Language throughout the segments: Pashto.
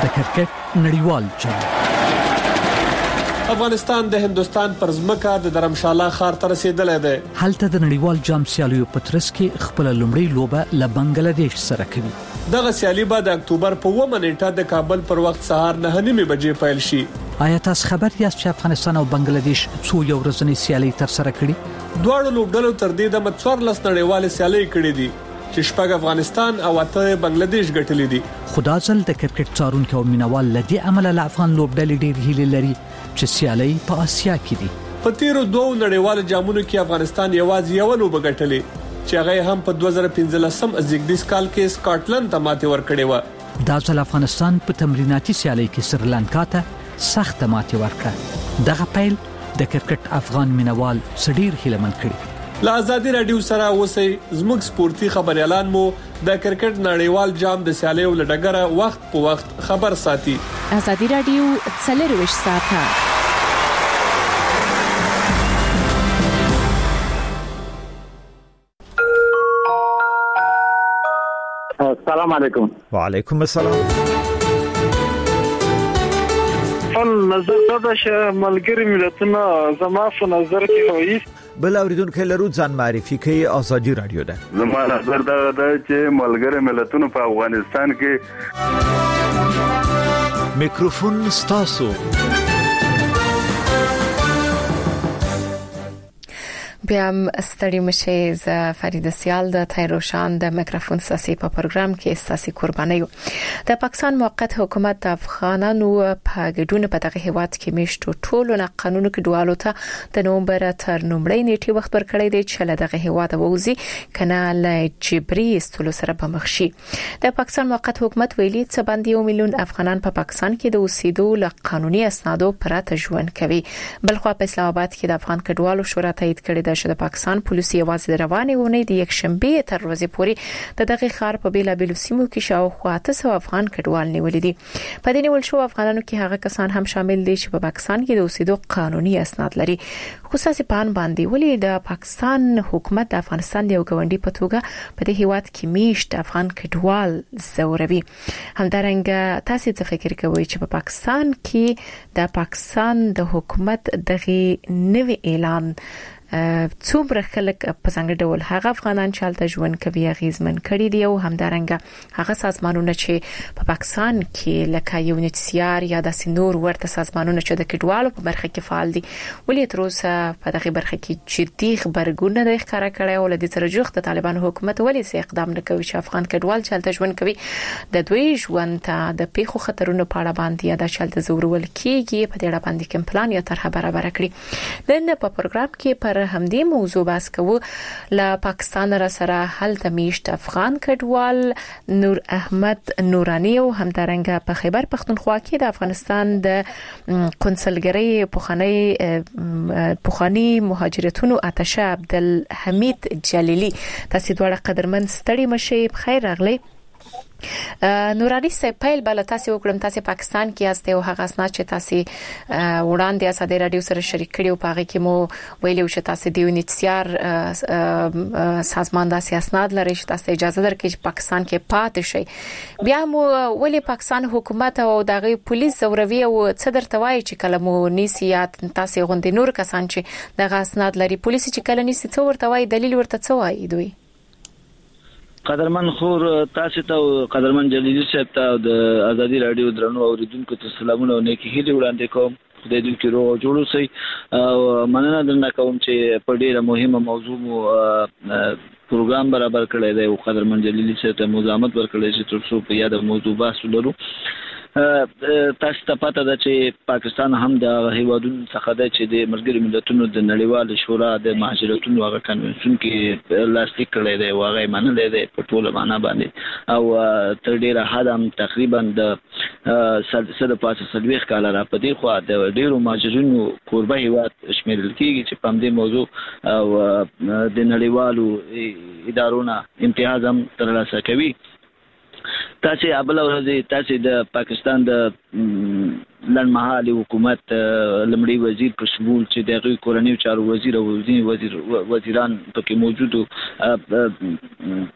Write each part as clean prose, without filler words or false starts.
د کرکټ نړیوال جام. افغانستان د هندستان پر ځمکه د درمشاله ښار ته رسیدلی دی. هلته د نړیوال جام سیالیو په ترڅ کې خپل لومړی لوبه له بنگلاديش سره کوي. دغه سیالي به د اکتوبر په 9 نیټه د کابل پر وخت سهار 9:30 بجې پیل شي. آیا تاسو خبر یاست چې افغانستان او بنگلاديش څو یو ورځنی سیالي تر سره کړي؟ دواړو لوبډلو تر دې د 14 نړیوال سیالي کړې دي چې شپږ افغانستان او 8 بنگلاديش ګټلې دي. خدا ځل د کرکټ څارونکو او مینوال لدی عمل له افغان لوبډلې ډېر هیله لري چې سیالي په آسیا کې دي. په تیرو 2 نړیوال جامونو کې افغانستان یوازې یو لوبه ګټلې چې هغه هم په 2015 زیږدیز کال کې سکاټلند ته ماتې ورکړې و. دا ځل افغانستان په تمریناتي سیالي کې سریلانکا ته سخت ماتې ورکړه. دغه پیل د کرکټ افغان مینوال سړیر هیلمن کړي. له ازادي رادیو سره اوسئ. زموږ سپورتي خبريالان مو د کرکټ نړیوال جام د سیالیو لډګره وخت په وخت خبر ساتي. ازادي رادیو 24 ساعته. السلام علیکم. وعلیکم السلام. نظر دا چې ملګری ملتونه زما په نظر کې وایي بل اوریدونکو لرو ځان معرفي کوي. ازادي رادیو ده. زما نظر دا چې ملګری ملتونه په افغانستان کې میکروفون ستاسو. بیا ستړي مشه ز فرید سیال د تایروشان د میکروفون ساسي په پروګرام کې ساسي قرباني یو. د پاکستان موقت حکومت د افغانانو په ګډون په دغه هیواد کې میشتو ټولو نه قانونو کې دوالو ته د نومبر تر نومړی نیټه وخت ورکړی دی چې له دغه هیواد ووزي کنه له جبري استلو سره به مخ شي. د پاکستان موقت حکومت ویلي چې باندې 1 میلیون افغانان په پاکستان کې د اوسېدو له قانوني اسنادو پرته ژوند کوي. بلخو په اسلام آباد کې د افغان کډوالو شورا تایید کړی چې د پاکستان پولیس یوازې د روانې ونې د یک شنبه تر ورځې پورې د دغه ښار په بیلابیلو سیمو کې شاوخوا 800 افغان کډوال نیولې دي. په دې نیول شو افغانانو کې هغه کسان هم شامل دي چې په پاکستان کې د اوسېدو قانوني اسناد لري. خصوصي پان باندې ولې د پاکستان حکومت د افغانستان د یو ګوندي په توګه په دې هیواد کې میشت افغان کډوال زوروي. همدارنګه تاسو څه فکر کوئ چې په پاکستان کې د پاکستان د حکومت دغه نوې اعلان څومره خلک په څنګه ډول هغه افغانان چې حالت ژوند کوي غیزمن کړي دی او همدارنګه هغه سازمانونه چې په پاکستان کې لکه یونیسیار یا د سنور ورته سازمانونه چې د کډوالو په برخه کې فعال دي ولې تر اوسه په دغه برخه کې جدي خبرګون نه ښکارا کړي او لدې سره جوخت د طالبان حکومت ولې سي اقدام نه کوي چې افغان کډوال چې حالت ژوند کوي د دوی ژوند ته د پیښو خطرونو په اړه باندې یا د شالت زورول کیږي په دې اړه باندې کوم پلان یا طرحه برابر کړي. نن په پروګرام کې پر همدې موضوع بحث کوو. له پاکستان را سره هلته میشت افغان کډوال نور احمد نورانی او همدارنګه په خیبر پختونخوا کې د افغانستان د قونسلګری پخوانی مهاجرتونو اتشه عبدالحمید جلیلی. تاسو دواړه قدرمن ستړي مشه. بخیر راغلی. نورانی صاحب پیل بل تاسو وکړم تاسو پاکستان کې یاست او هغه اسناد چې تاسو وړاندې ازادي رادیو سره شریک کړي او هغه کې مو ویلو چې تاسو د یونیسیار سازمان د اسناد لري چې تاسو اجازه درکړي چې پاکستان کې پاتې شي. بیا مو ولې پاکستان حکومت او دغه پولیس زوروي او څه درته وایي چې کله مو نیسی یا تاسو غوندي نور کسان چې دغه اسناد لري پولیس چې کله نیسی څه ورته وایي دلیل ورته څه وایي دوی؟ قدرمن خور تاسو ته قدرمن جلیلی صاحب ته د ازادي رادیو درنو اوریدونکو ته سلامونه او نیکی هیله وړاندې کوم. خدای دې کې روغ جوړ اوسئ او مننه درنه کوم چې په ډیره مهمه موضوع مو پروګرام برابر کړی دی او قدرمن جلیلی صاحب ته مزاحمت ورکړی چې ترڅو په یاد موضوع بحث ولرو. تاسو ته پته ده چې پاکستان هم د هیوادونو څخه ده چې د ملګری ملتونو د نړیوال شورا د مهاجرتونو هغه کنونسیون کې لاسلیک کړی دی او هغه منلې دی په ټوله معنا باندې او تر ډیره حد هم تقریبا د سده پاسه سلويخ کال را پدې خو د ډیرو مهاجرینو قربه هیواد شمیرل کیږي چې په دې موضوع او د نړیوالو ادارونو امتیاز هم ترلاسه کوي. تاسو ابل ورځ تاسو د پاکستان د لنمحالي حکومت لمړي وزیر په شمول چې دغه کورنۍ چارو وزیر او وزیران پکې موجود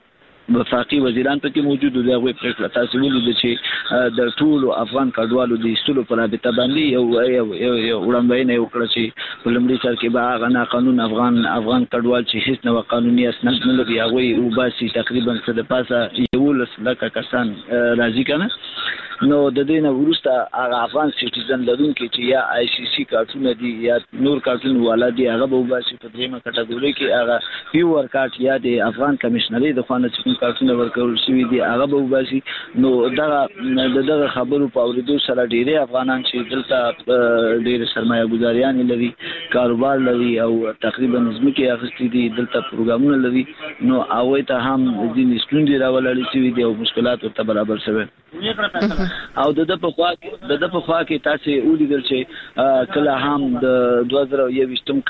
وفاقي وزیران پکې موجود دي. هغه پریکړه تاسو ویلي چې د ټولو افغان کډوالو د ایستلو په رابطه باندې یو وړاندوینه وکړه چې په لومړي سر کې به هغه ناقانون افغان کډوال چې هیڅ نه قانوني اسناد نه لري هغه وباسي تقریبا څه د پاسه 11 کسان راځي کنه. نو د دې نه وروسته هغه افغان سټیزن لرونکي چې یا آی سی سی کارتونه دي یا نور کارتون والا دي هغه به وباسي په دریمه کټګوري کې هغه پیور کارت یا د افغان کمشنري د خوانه چې کارتونه ورکول شوی دي هغه به وباسي. نو دغه خبرو په اوریدو سره ډیره افغانان چې دلته ډیره سرمایه گذاریان لري کاروبار لري او تقریبا ځمکې اخیستې دي دلته پروګرامونه لري نو هغه ته هم ځینې ستونزې راولل شوي دي او مشکلات ورته برابر شوي. او د په خوا کې تاسو ولیدل چې کله هم د 2021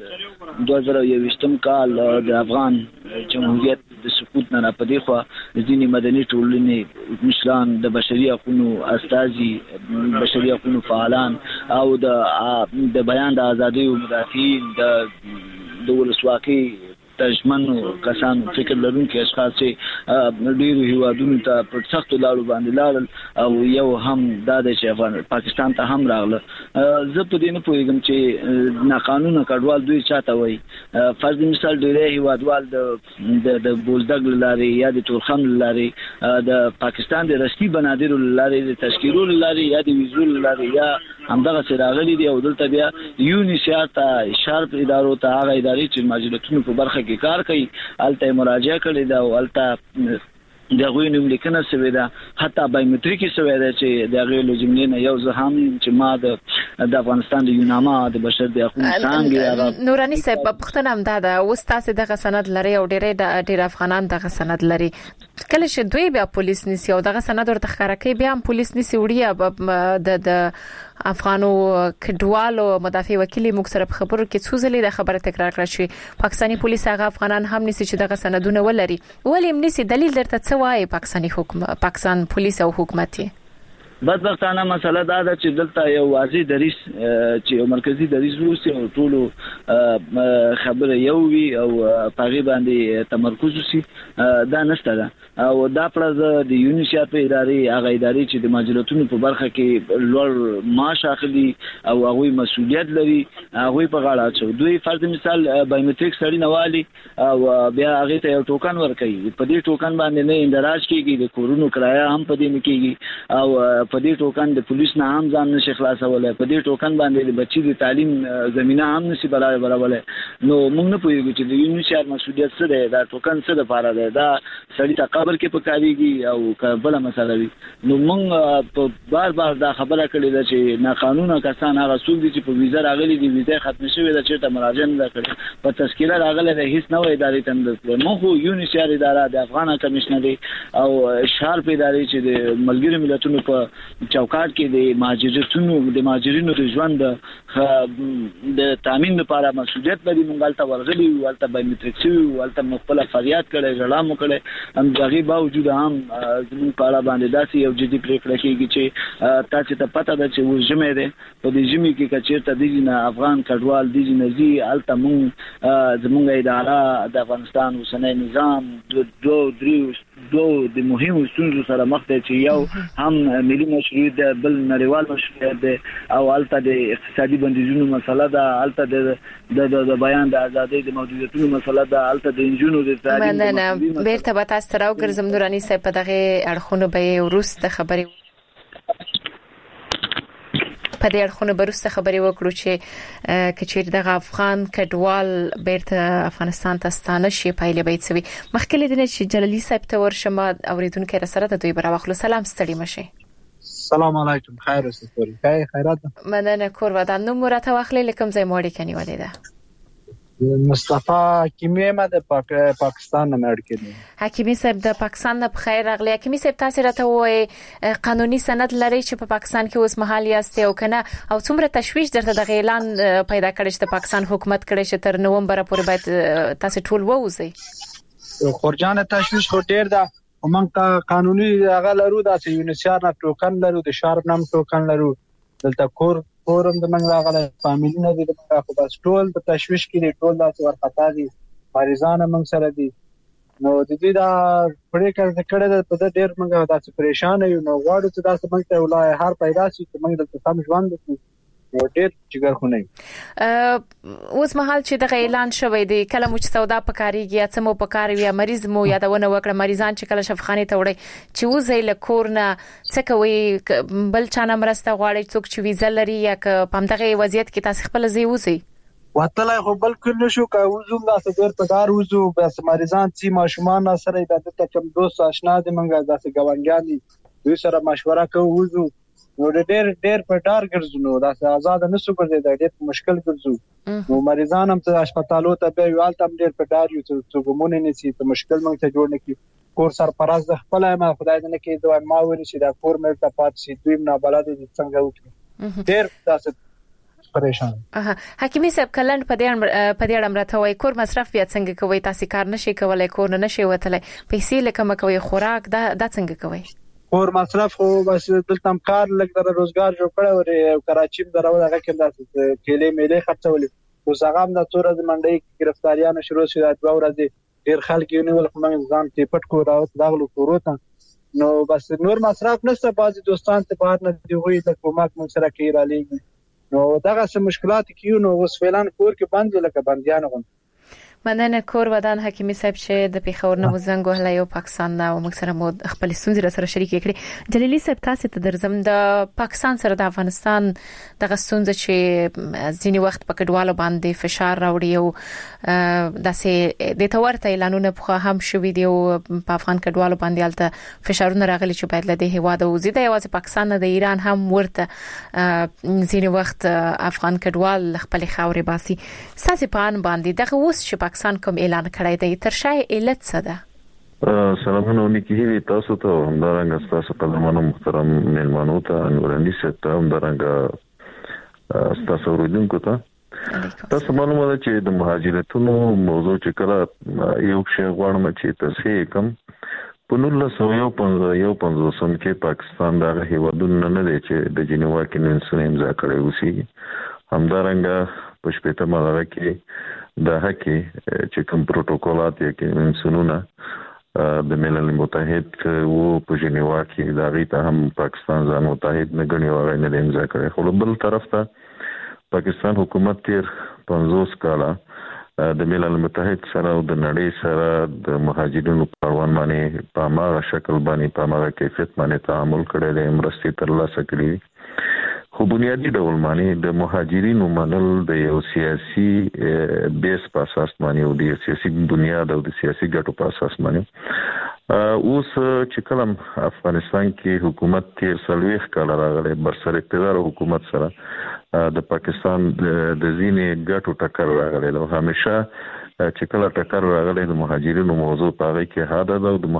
کال د افغان جمهوریت د سقوط نه پدې خو ځینې مدني ټولنې مشران د بشري حقوقو استازي بشري حقوقو فعالان او د بیان د ازادۍ او مدافعین د ولسواکۍ ترجمنو کسانو فکر لرونکي اشخاص چې ډیرو هیوادونو ته په سختو لارو باندې لاړل او یو هم دا چې پاکستان ته هم راغله. زه په دې نه پوهیږم چې ناقانونه کډوال دوی چاته وایي. فرض مثال ډیری هیوادوال د بولدک لارې یا د تورخم لارې د پاکستان د رسمي بنادرو لارې د تشکیلو لارې یا د ویزو لارې یا همدغه سراغلي دي او دلته بیا یونیسیار ته شارپ ادارو ته هغه ادارې چې ماجرتونو په برخه کې کار کوي الته مراجعه کړې ده او الته د غوی نوم لیکنه شوې ده حتی بایومټریک شوې ده چې د غوی له جملې نه یو ځه هم چې ما د افغانستان د یوناما د بشر د حقوقو څنګه نورانی صاحب پښتنه هم دا اوس تاسو دغه سند لري او ډېر افغانان دغه سند لري کله چې دوی بیا پولیس نیسي او دغه سند ورته ښکارا کوي بیا هم پولیس نیسي وړي د افغانو کډوالو مدافع وکیل مکسر په خبرو کې څوزلې د خبره تکرار کړه چې پاکستاني پولیس هغه افغانان هم نیسي چې دغه سندونه ولري ولې نیسي دلیل درته څه وایي پاکستان پولیس او حکومت بدبختانه مسله دا ده چې دلته یو واضح دریس چې یو مرکزی دریس وروسته او ټولو خبره یو وی او پاغي باندې تمرکز وسی دا نشته ده او دا پرځ د یونیسیار په ادارې هغه ادارې چې د ماجرتونو په برخه کې لوړ معاش اخلي او هغه مسؤلیت لري هغه په غاړه اچو دوی فرض مثال بایومټریک سړی نوالي او بیا هغه ته یو ټوکن ورکړي په دې ټوکن باندې نه اندراج کیږي د کورونو کرایه هم په دې نه کیږي او په دې ټوکن د پولیس نه هم ځان نشي خلاصولای په دې ټوکن باندې د بچی د تعلیم زمينه هم نشي برابرولای نو موږ نه پوهیږو چې د یونیسیار مسؤلیت څه دی دا ټوکن څه د پاره دی دا سړی ته قبر کې پکاريږي او بل مسله وي نو موږ په بار دا خبره کړې ده چې ناقانونه کسان هغه څوک دي چې په ویزا راغلي دي ویزا ختم شوې ده چې ته مراجعه نه کړې په تذکره راغله د هیڅ نوې ادارې تند موږ یونیسیار اداره د افغان کمشنري او شارپ ادارې چې د ملګری ملتونو په چوکاټ کې د مهاجرینو د ژوند د تامین لپاره مسؤلیت لري مونږ ته ورغلي ولته بایومټریک شي ولته مخبل فریاد کړي ژړا مو کړي هم دغه باوجود هم زموږ په اړه باندې داسې یو جدي پریکړه کیږي چې تاسو ته پته ده چې وژمه ده په دې ژمي کې کچېرته د افغان کډوال د نزي الته مونږ زموږ اداره د افغانستان اوسنۍ نظام دوه د مهمو ستونزو سره مخ ته چې یو هم ملي مشروعیت بل نړیوال مشروعیت دی او الته د اقتصادي بندیزونو مسله ده الته د بیان د ازادۍ د موجودیتونو مسله ده الته د انجونو د تعلیم مننه بیرته به تاسو راو ګرځم نورانی صاحب په دغه اړخونو به ورسته خبري په دې اړخونو برسته خبري وکړو چې کچیر دغه افغان کډوال بیرته افغانستان ته ستانه شي پایله به څوي مخکې دنه چې جلالي صاحب ته ورشمه اوریدونکو سره د دوی براوخلو سلام ستړي مشه السلام علیکم خیر اوسئ خیرات مننه کور ودان نو مرته واخلې لکم ځای موړی کني ولې ده مصطفی حکیمی ما د پاکستان نه مړ کړي حکیمی صاحب د پاکستان نه بخیر راغلی حکیمی صاحب تاسو راته وای قانوني سند لري چې په پاکستان کې اوس مهال یاست او کنه او څومره تشویش درته د اعلان پیدا کړی چې پاکستان حکومت کړی چې تر نومبر پورې باید تاسو ټول ووځي خورجان تشویش خو ډیر ده ومنګه قانوني هغه لرو د یونیسیار نه ټوکن لرو د شارپ نام ټوکن لرو دلته کورم د منګ راغله فامیلی نه دي خو بس ټول په تشویش کې ټول د ورخطا دي مریضان موږ سره دي نو د دې دا پریکړه کړې په ډېر موږ داسې پریشان یو نو غواړو چې داسې موږ ته ولای هر پیدا شي چې موږ د سم ژوند وکړو ډېر جګر خو نه اوس مهال چې دغه اعلان شوی دی کله مو چې سودا پکاريږي یا څه مو پکاري یا مریض مو یادونه وکړه مریضان چې کله شفخانه ته وړي چې وځي له کورنه څه کوي بل چانه مرسته غواړي څوک چې ویزه لري یا په همدغه وضعیت کې تاسو خپل ځای وځي وتلای خو بلکې نشو که وزوم داسې ډېر په دار وزو بس مریضان چې ماشومان سره د کوم دوست آشنا دي موږ داسې ګاونډیان دي دوی سره مشوره کوو وزو نو ډېر په دار ګرځو نو داسې آزاد نشو ګرځي ډېر مشکل ګرځو نو مریضان هم ته هسپتالو ته به یو التم ډېر په دار یو څه ګمونه نشي ته مشکل موږ ته جوړ نه کی کور سر پراز د خپل ما خدای دې نه کې دوه ما وري چې دا کور مې ته پات شي دوی نه بلاد دي څنګه وکړي ډېر داسې پریشان حکیمی صاحب کلند په دې اړه مرته وای کور مصرف بیا څنګه کوي تاسو کار نشي کولای کور نه نشي وتلای پیسې لکه مکوي خوراک دا څنګه کوي کور مصرف خو بس دلته کار لګ در روزګار جوړ کړو او کراچي درو هغه کې داسې کېلې میلې خرڅولې اوس هغه هم د تور د منډي گرفتاریانه شروع شوه د 2 ورځې ډیر خلک یې نیول خو موږ ځان ته پټ کو راوت داغلو کوروته نو بس نور مصرف نشته بعضي دوستان ته بهر نه دی وي د کومک مون سره کې را لېږي نو دغه څه مشکلات کیو نو اوس فعلان کور کې بند لکه بنديان غون مننه کور ودان حکیمی صاحب چې د پیښور نه وزنګ وهله یو پاکستان نه او موږ سره مو خپل ستونزې سره شریک کړي جلیلی صاحب تاسو ته درځم د پاکستان سره د افغانستان دغه ستونزې چې ځینی وخت په کډوالو باندې فشار راوړي او داسې د تورته اعلانونه په هم شوې دي او په افغان کډوالو باندې الته فشارونه راغلي چې باید له دې هواده وزي د یوازې پاکستان نه د ایران هم ورته ځینی وخت افغان کډوال خپل خاورې باسي ساسي پان باندې دغه اوس چې پاکستان کوم اعلان کړی دی تر شای علت څه ده سلامونه نیکی تاسو ته همدارنګه تاسو قدمانو محترم مهمانو ته انورانی ته همدارنګه تاسو ورودونکو ته تاسو معلومه ده چې د مهاجرتونو موضوع چې کله یو شی غواړم چې تاسو کوم په 1915 سم کې پاکستان دغه هیوادونه نه دی چې د جنیوا کنوانسیون امضا کړی وسی همدارنګه په شپږم ماده کې د حقي چې کوم پروتوکولات یا کنوانسیونونه د ملل متحد او په جنیوا کې دا غي ته هم پاکستان ځان متحد نه غني او نه امضا کړی خو بل طرف ته پاکستان حکومت تیر 50 کاله د ملل متحد سره او د نړۍ سره د مهاجرینو په اړوند باندې په ماغه شکل باندې په ماغه کیفیت باندې تعامل کړی دی مرستې ترلاسه کړې خو بنیادی ډول باندې د مهاجرینو منل د یو سیاسي بیس په اساس باندې او د سیاسي بنیاد او د سیاسي ګټو په اساس باندې اوس چې کلم افغانستان کې حکومت تیر 40 کال راغلی برسر اقتدار حکومت سره د پاکستان د ځینې ګټو ټکر راغلی او همیشه چې کله ټکر راغلی د مهاجرینو موضوع په هغه کې حاده ده او د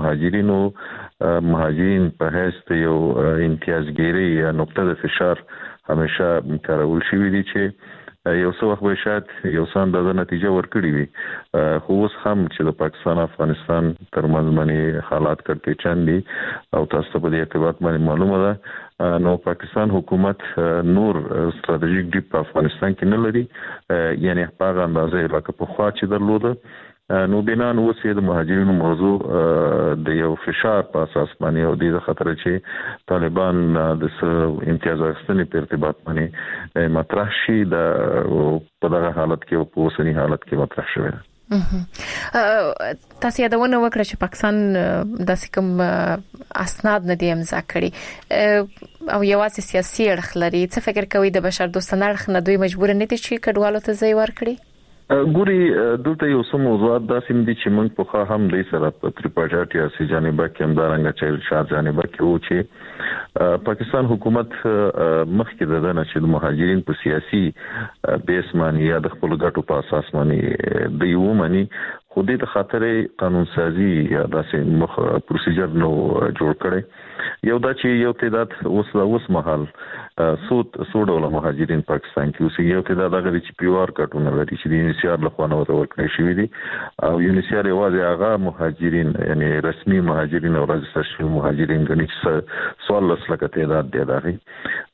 مهاجرین په هیڅ یو امتیازګيري یا نقطه د فشار همیشه کارول شوی دي چې یو څه وخت به شاید یو څه د نتیجه ورکړي وي خو اوس هم چې د پاکستان افغانستان ترمنځ باندې حالات کړي چاندي او تاسو په دې ارتباط باندې معلومه ده نو پاکستان حکومت نور ستراتیژیک ډیپ په افغانستان کې نه لري یعنی په هغه اندازې لکه په خوا چې درلوده نو بنان اوس د مهاجرینو موضوع د یو فشار په اساس باندې او د خطر چې طالبان د امتیاز اخیستنې په ارتباط باندې مطرح شي د په دغه حالت کې او په اوسنی حالت کې مطرح شوی تاسو یادونه وکړه چې پاکستان د کوم اسناد نه دی امضا کړی او یوازې سیاسي اړخ لري څه فکر کوي د بشر دوستانه اړخ نه دوی مجبور نه دي چې کډوالو ته ځای ورکړي ګوري دلته یو څه موضوعات داسې دي چې موږ په هم د سره په تریپاټاټ یا سي جانبه کې همدارنګه چې شاه جانبه کې و چې پاکستان حکومت مخکې د دنه چې د مهاجرین په سیاسي بیس باندې یا د خپل ګټو په اساس باندې د یو معنی خو دې د خاطرې قانون سازي یا داسې پروسیجر نو جوړ کړي یو دا چې یو تعداد اوس مهال څو ډول مهاجرین پاکستان کې اوس یو تعداد هغه چې پیوار کټونه لري چې د یونیسیار له خوا نو ورکړل شوی دي او یونیسیار یوازې هغه مهاجرین یعنی رسمي مهاجرین او رجستر شوي مهاجرین غني 14 لکه تعداد دی دغه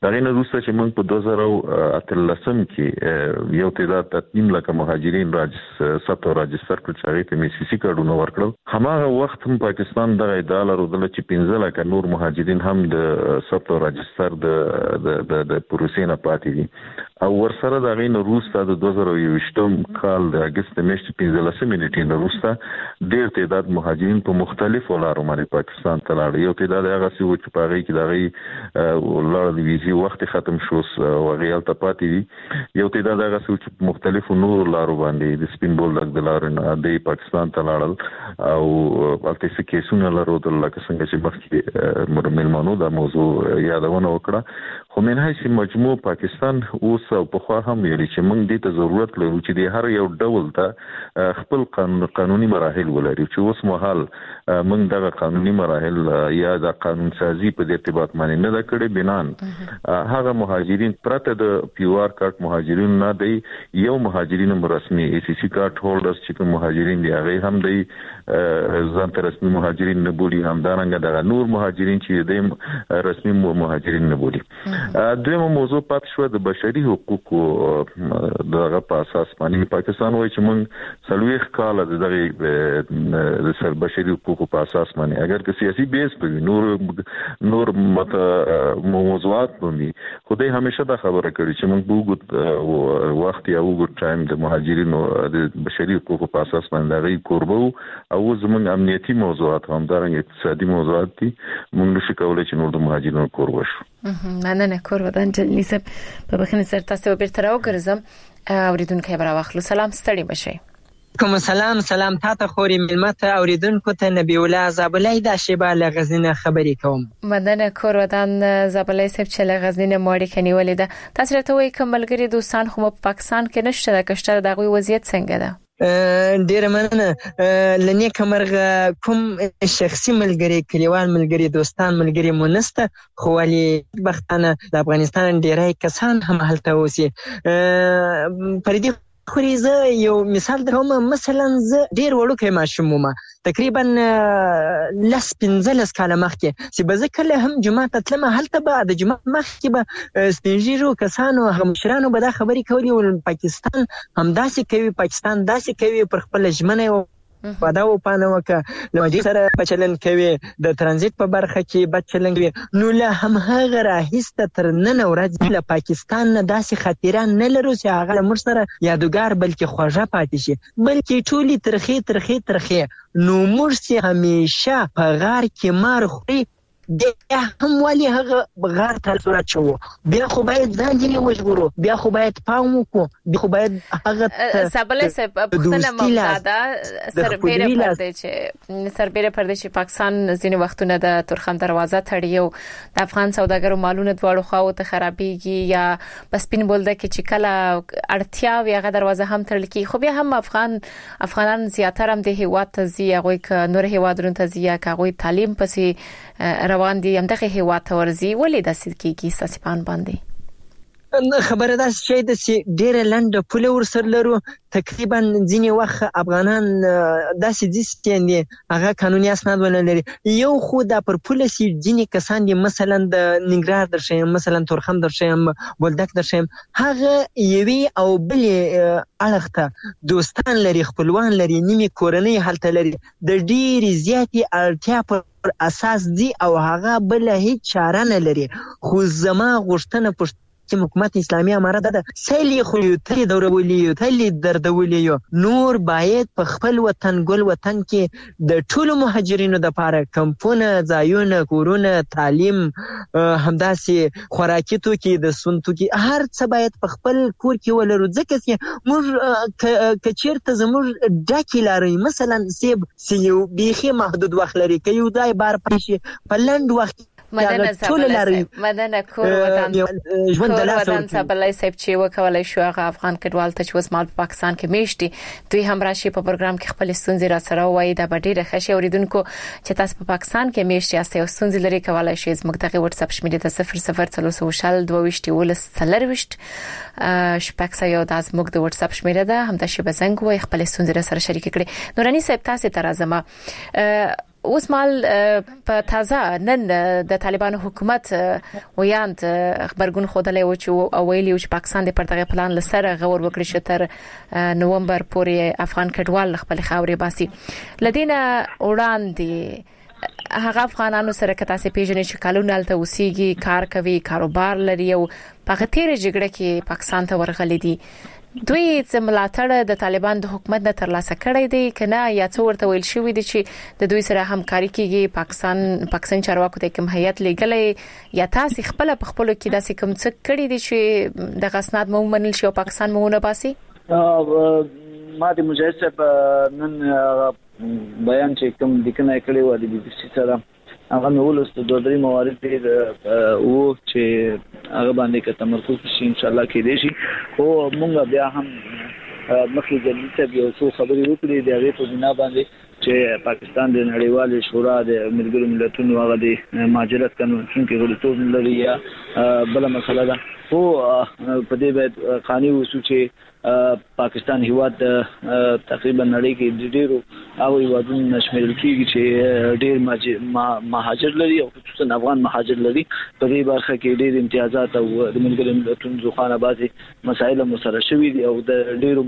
دا غینه روسه چې موږ په 2013 کې یو تعداد 3 لک مهاجرین راجستر کړل چې هغه ته میسیسي کارډونه ورکړل. هماغه وخت هم پاکستان دغه ادعا لرله چې 15 لک نور مهاجرین هم د ثبت راجستر د پروسې نه پاتې دي او ورسره د غین روسته د 2020 کال د اگست میاشتې 15 منټې وروسته ډېر تعداد مهاجرین په مختلفو لارو باندې پاکستان ته لاړ. یو تعداد هغه چې په هغه کې دغه لار د ویزي وخت ختم شو او غیال ته پاتې دي. یو تعداد هغه چې په مختلفو نور لارو باندې د سپین بولډک د لارو نه د پاکستان ته لاړل او البته څه کیسونه لرو د لکه څنګه چې مخکې ملمنو دا موضوع یادونه وکړه. خو منهای چې مجموع پاکستان اوس په خوا هم ویلي چې موږ دې ته ضرورت لرو چې د هر یو ډول ته خپل قانوني مراحل ولري چې اوس مهال موږ دغه قانوني مراحل یا د قانون سازي په ارتباط باندې نه کړي. بنان هغه مهاجرین پرته د پیوار کارت مهاجرین نه دی یو مهاجرین رسمي ای سی سی کارت هولډرز چې مهاجرین دی هغه هم دی ځان ته رسمي مهاجرین نه بولي همدارنګه د نور مهاجرین چې د رسمي مهاجرین نه بولي. دویمه موضوع پات شو د بشري حقوقو دغه په اساس باندې پاکستان وایي چې موږ سلويخ کال د سر بشري حقوقو په اساس باندې اگر که سیاسي بیس په نور موضوعات باندې خدای همیشه دا خبره کړې چې موږ وخت یا وګ ټایم د مهاجرینو د بشري حقوقو په اساس باندې غي قربو او زموږ امنیتي موضوعات هم دغه اقتصادي موضوعات دي موږ نشو کولای چې نور د مهاجرینو قربو شو. مننه کورودان جلنی صاحب په بخښنې سره تاسو بیرته راوګرځم اوریدونکو به راوخلو. سلام ستړي بشئ. کوم سلام تاسو خوري ملمت اوریدونکو ته نبی الله زابلای د شیبه له غزنه خبرې کوم. مننه کورودان زابلای صاحب چې له غزنه موري کنيولې ده. تاسو راته وایي کوملګری دوستان خو په پاکستان کې نشته د کشتر دغه وضعیت څنګه ده؟ ډیر مننه. لنی کمرغه کوم شخصي ملګری کلیوال ملګری دوستان ملګری مونسته خو ولي بختانه د افغانستان ډیرای کسان هم هلته اوسي. پردي خوريزه یو مثال درهم مثلا ز ډیر وړوکی ماشوم تقریبا 15 کاله مخکې چې به کله هم جمعه ته تلم هلته به د جمعه مخکې به سپینږیرو کسانو همشرانو به دا خبرې کولې او پاکستان هم داسې کوي پاکستان داسې کوي پر خپل ژمنه ودا و پانه وکړه لوجي سره پچلن کوي د ترانزیت په برخه کې بچلن کوي نو له هم هغه راهسته تر نن ورځ له پاکستان نه داسې خاطران نه لرو چې هغه موږ سره یادګار بلکې خوږه پاتې شي بلکې ټولي ترخه نو موږ همیشه په غار کې مار خوري بیا هم ولی هغه غار ته صورت شو بیا خو باید ځان دې وژغورو بیا خو باید پام وکړو بیا خو باید هغه سبله په خپل مقاده سربېره پردې چې پاکستان ځینې وختونه د ترخم دروازه تړي او د افغان سوداګرو مالونه دواړو خواو ته خرابېږي یا بس پین بولده کې چې کله اړتیا وي هغه دروازه هم تړل کی خو بیا هم افغانان زیاتره هم د هیواد ته ځي هغه ک نور هیوادونو ته ځي یا هغه تعلیم پسې روان دي هم دغه هیواد ته ورځي ولې داسې کیږي ساسپان باندې خبره ده چې د ډېر لنډ پوله ورسره لرو تقریبا ځینې وخت افغانان داسې دي چې هغه قانوني اسناد ونه لري یو خو د پر پوله سي ځینې کسان دي مثلا د ننګرهار درشم مثلا تورخم درشم بولدک درشم هغه یوي او بلې اړخته دوستان لري خپلوان لري نیمه کورنۍ هلته لري د ډېری زیاتې اړتیا پر اساس دي او هغه بل هیڅ چاره نه لري خو زما غوښتنه چې حکومت اسلامي اماره ده سلی خو ته دورولې ته دردولې نور باید په خپل وطن ګل وطن کې د ټولو مهاجرینو د لپاره کمپونه ځایونه کورونه تعلیم همداسې خوراکي توکي د سون توکي هر څه باید په خپل کور کې ولرو ځکه چې موږ کچیرته زموږ ډاکې لري مثلا سیب سیو بيخي محدود وخت لري کې یو ځای بار پېښې په لند وخت مدنه کور وطن سبلای صاحب چې وکولای شو هغه افغان کډوال ته چې وسمال په پاکستان کې میشتي دوی هم راشي په پروګرام کې خپل ستونزې را سره وایي د ډېر خشي اوریدونکو چې تاسو په پاکستان کې میشتي استه او ستونزې لري کولای شئ زموږ دغه واتس اپ شمیره د 003222 شپږ یو د زموږ د واتس اپ شمیره ده هم د شی بزنګ وای خپل ستونزې را سره شریک کړي نورانی صاحب تاسو ته راځم اوس مال په تازه نن د طالبانو حکومت ویاند خبرګون خودلې و چې او ویلي چې پاکستان د پرتګال پلان لسره غور وکړي چې تر نومبر پورې افغان کډوال خپل خاورې باسي لدينا وړاندې هغه افغانانو سره کته سي پیژنې چې کالونه الته اوسېږي کار کوي کاروبار لري او په تیر جګړه کې پاکستان ته ورغلي دي دوی چې ملاتړ د طالبان د حکومت نه ترلاسه کړی دی کنه یا څو ورته ویل شوی دی چې د دوی سره همکاري کیږي پاکستان چارواکو ته کوم هیئت لګلې یا تاسو خپل کې داسې کوم څه کړی دی چې د غسناد مو منل شي او پاکستان مو نه باسي ما د مجاهد صاحب نن بیان چې کوم لیکنه کړې و د بي بي سي سره هغه نو ولست د دوی موارد او چې هغه باندې کې تمرکز شي ان شاء الله کې دي شي او مونږ بیا هم مخکې د لیکب یو څو خبرې وکړې د هغه په بنا باندې چې پاکستان د نړیوال شورا د ملګرو ملتونو هغه د مهاجرت قانون کې غوښتل لري یا بل مسله ده او په دې باید قانوني اصول چې پاکستان هیواد تقریبا نړۍ کې ډېرو او هیوادونو نشمېرل کېږي چې ډېر مهاجر لري او خصوصا افغان مهاجر لري په دې برخه کې ډېر امتیازات او د ملګرو ملتونو ځخانه بازي مسایل مسره شوي دي او د ډېرو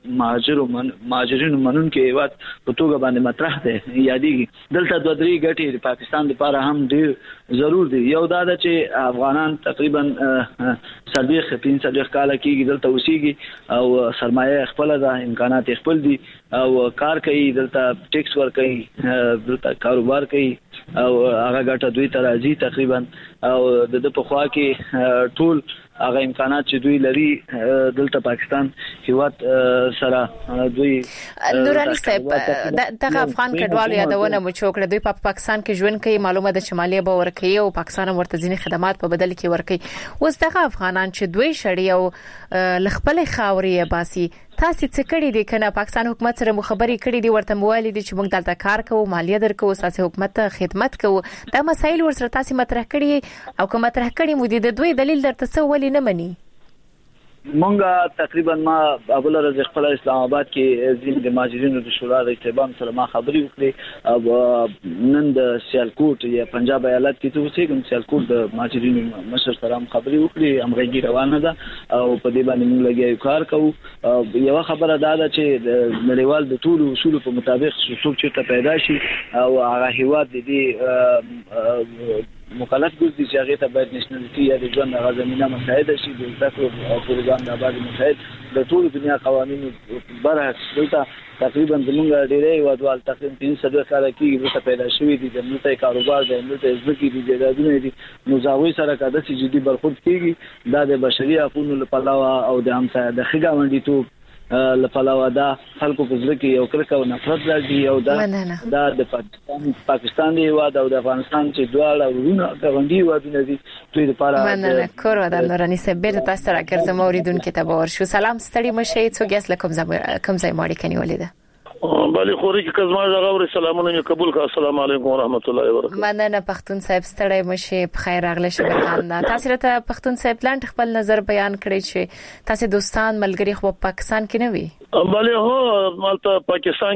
مهاجرینو منونکو هیواد په توګه باندې مطرح دي یادېږي دلته دوه درې ګټې د پاکستان لپاره هم ډېر ضرور دي یو دا چې افغانان تقریبا سربېخ 3 کال کېږي دلته اوسېږي او سرمایه خپل ده امکانات خپل دي او کار کوي دلته ټیکس ور کوي دلته کاروبار کوي او هغه ګټه دوی ته راځي تقریبا او د په خوا کې ټول هغه امکانات چې دوی لري دلته پاکستان هیواد سره دوی نوراني صاحب دغه افغان کډوالو یادونه مو چوکړه دوی په پاکستان کې ژوند کوي معلومه د شمالي به ورکوي او پاکستان ورته ځینې خدمات په بدل کې ورکوي اوس دغه افغانان چې دوی شړي او لخپل خاوري باسي تاسو څه کړی دي کنه پاکستان حکومت سره مخابري کړی دي ورته موالي دي چې موږ دلته کار کوو مالیه درکو اساسي حکومت ته خدمت کوو دا مسایل ورسره تاسو مطرح کړی او کوم مطرح کړی مو دي د دوی دلیل درته څه ولې نه مني مونږه تقریبا ما ابل رزق خپل اسلام آباد کې زین د ماجرینو د شورا د اتباع سره ما خبري وکړې او نن د سیالکوټ یا پنجاب ایالت کې ته اوسېږم سیالکوټ د ماجرینو مشر سره خبري وکړې امغږی روانه ده او په دې باندې موږ لګي کار کوو یو خبره دا ده چې د نړیوال د ټول اصول په مطابق څوک چې پیدا شي او هغه هیواد دې مکلف ګرځي چې هغه ته باید نېشنلټي یا د ژوند غزمینه مساعده شي د ذکر او پروګرام د آباد مساعد د ټول دنیا قوانینو برعکس دلته تقریبا زمونږ ډېرې وادوال تقریبا 300 کال کې دلته پیدا شوې دي د ملته کاروبار د ملته ځکه دي جدادونه دي نوزاوي سره کده چې جدي برخورد کیږي دا د بشري حقوقو لپاره او د همسایه د خګاونډي تو لپاره دا خلکو په ځل کې یو کرکه او نفرت راځي او دا د پاکستان دی او د افغانستان چې دواړه ورونه غونډي ودونه دي دوی لپاره مننه کور د نوراني سبیر تاسو سره ګرځم اوریدونکو ته باور شو سلام ستړي مشه څو ګس لکم ځای ماړي کني ولیده بله خوري کې کزما غوړ سلامونه قبول کا السلام علیکم ورحمت الله وبرکاته مننه پښتون صاحب ستړی مشه په خیر راغله شبرخان تاسو ته پښتون صاحب لاند خپل نظر بیان کړی چې تاسو دوستان ملګری خو پاکستان کې نه وي بله هو مالته پاکستان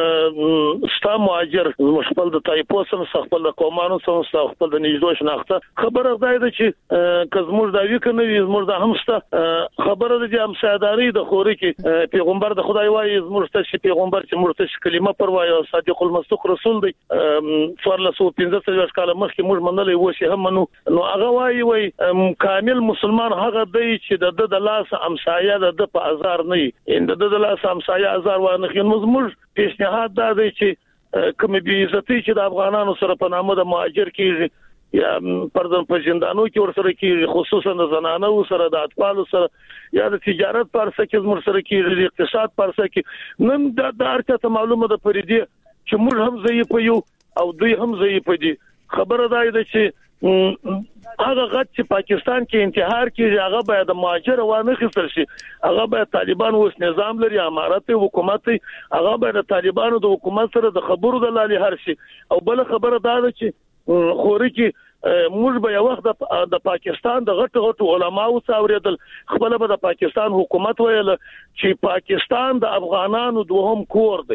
کې ستا مهاجر خپل د تایپو سم خپل د قومانو سم خپل د نږدې شناخته خبره ده چې کزمور دا وی کنه زمور دا همسته خبره ده چې هم سیاداری د خوري کې پیغمبر د خدای وایي زمور ته پیغمبر مرتش کلمه پروا او صادق المصدوق رسول دی فرلسو 15 کال مخکې موږ منلې و چې هم نو هغه وایي کامل مسلمان هغه دی چې د لاس امسایه د په ازار نه د لاس امسایه ازار ونه خو موږ پیشنهاد دا دی چې کوم بي عزتي چې د افغانانو سره په نامه د مهاجر کېږي یا پردن په ژوندانو کې ورسره کې خصوصا د زنانو سره د اطفال سره یا د تجارت پارسه کې زموږ سره کې د اقتصاد پارسه کې نن د ارته معلومه ده پرې دي چې موږ هم ضعیف یو او دوی هم ضعیف دي خبره ده چې هغه غټ چې پاکستان کې انتحار کیږي هغه باید د مهاجر وانه خسر شي هغه باید طالبان اوس نظام لري امارات حکومت هغه باید طالبانو د حکومت سره د خبرو د لالي هر شي او بل خبره ده چې خوري کې موږ به یو وخت د پاکستان د غټو علماو څاوریدل خپل به د پاکستان حکومت ویل چې پاکستان د افغانانو دوهم کور دی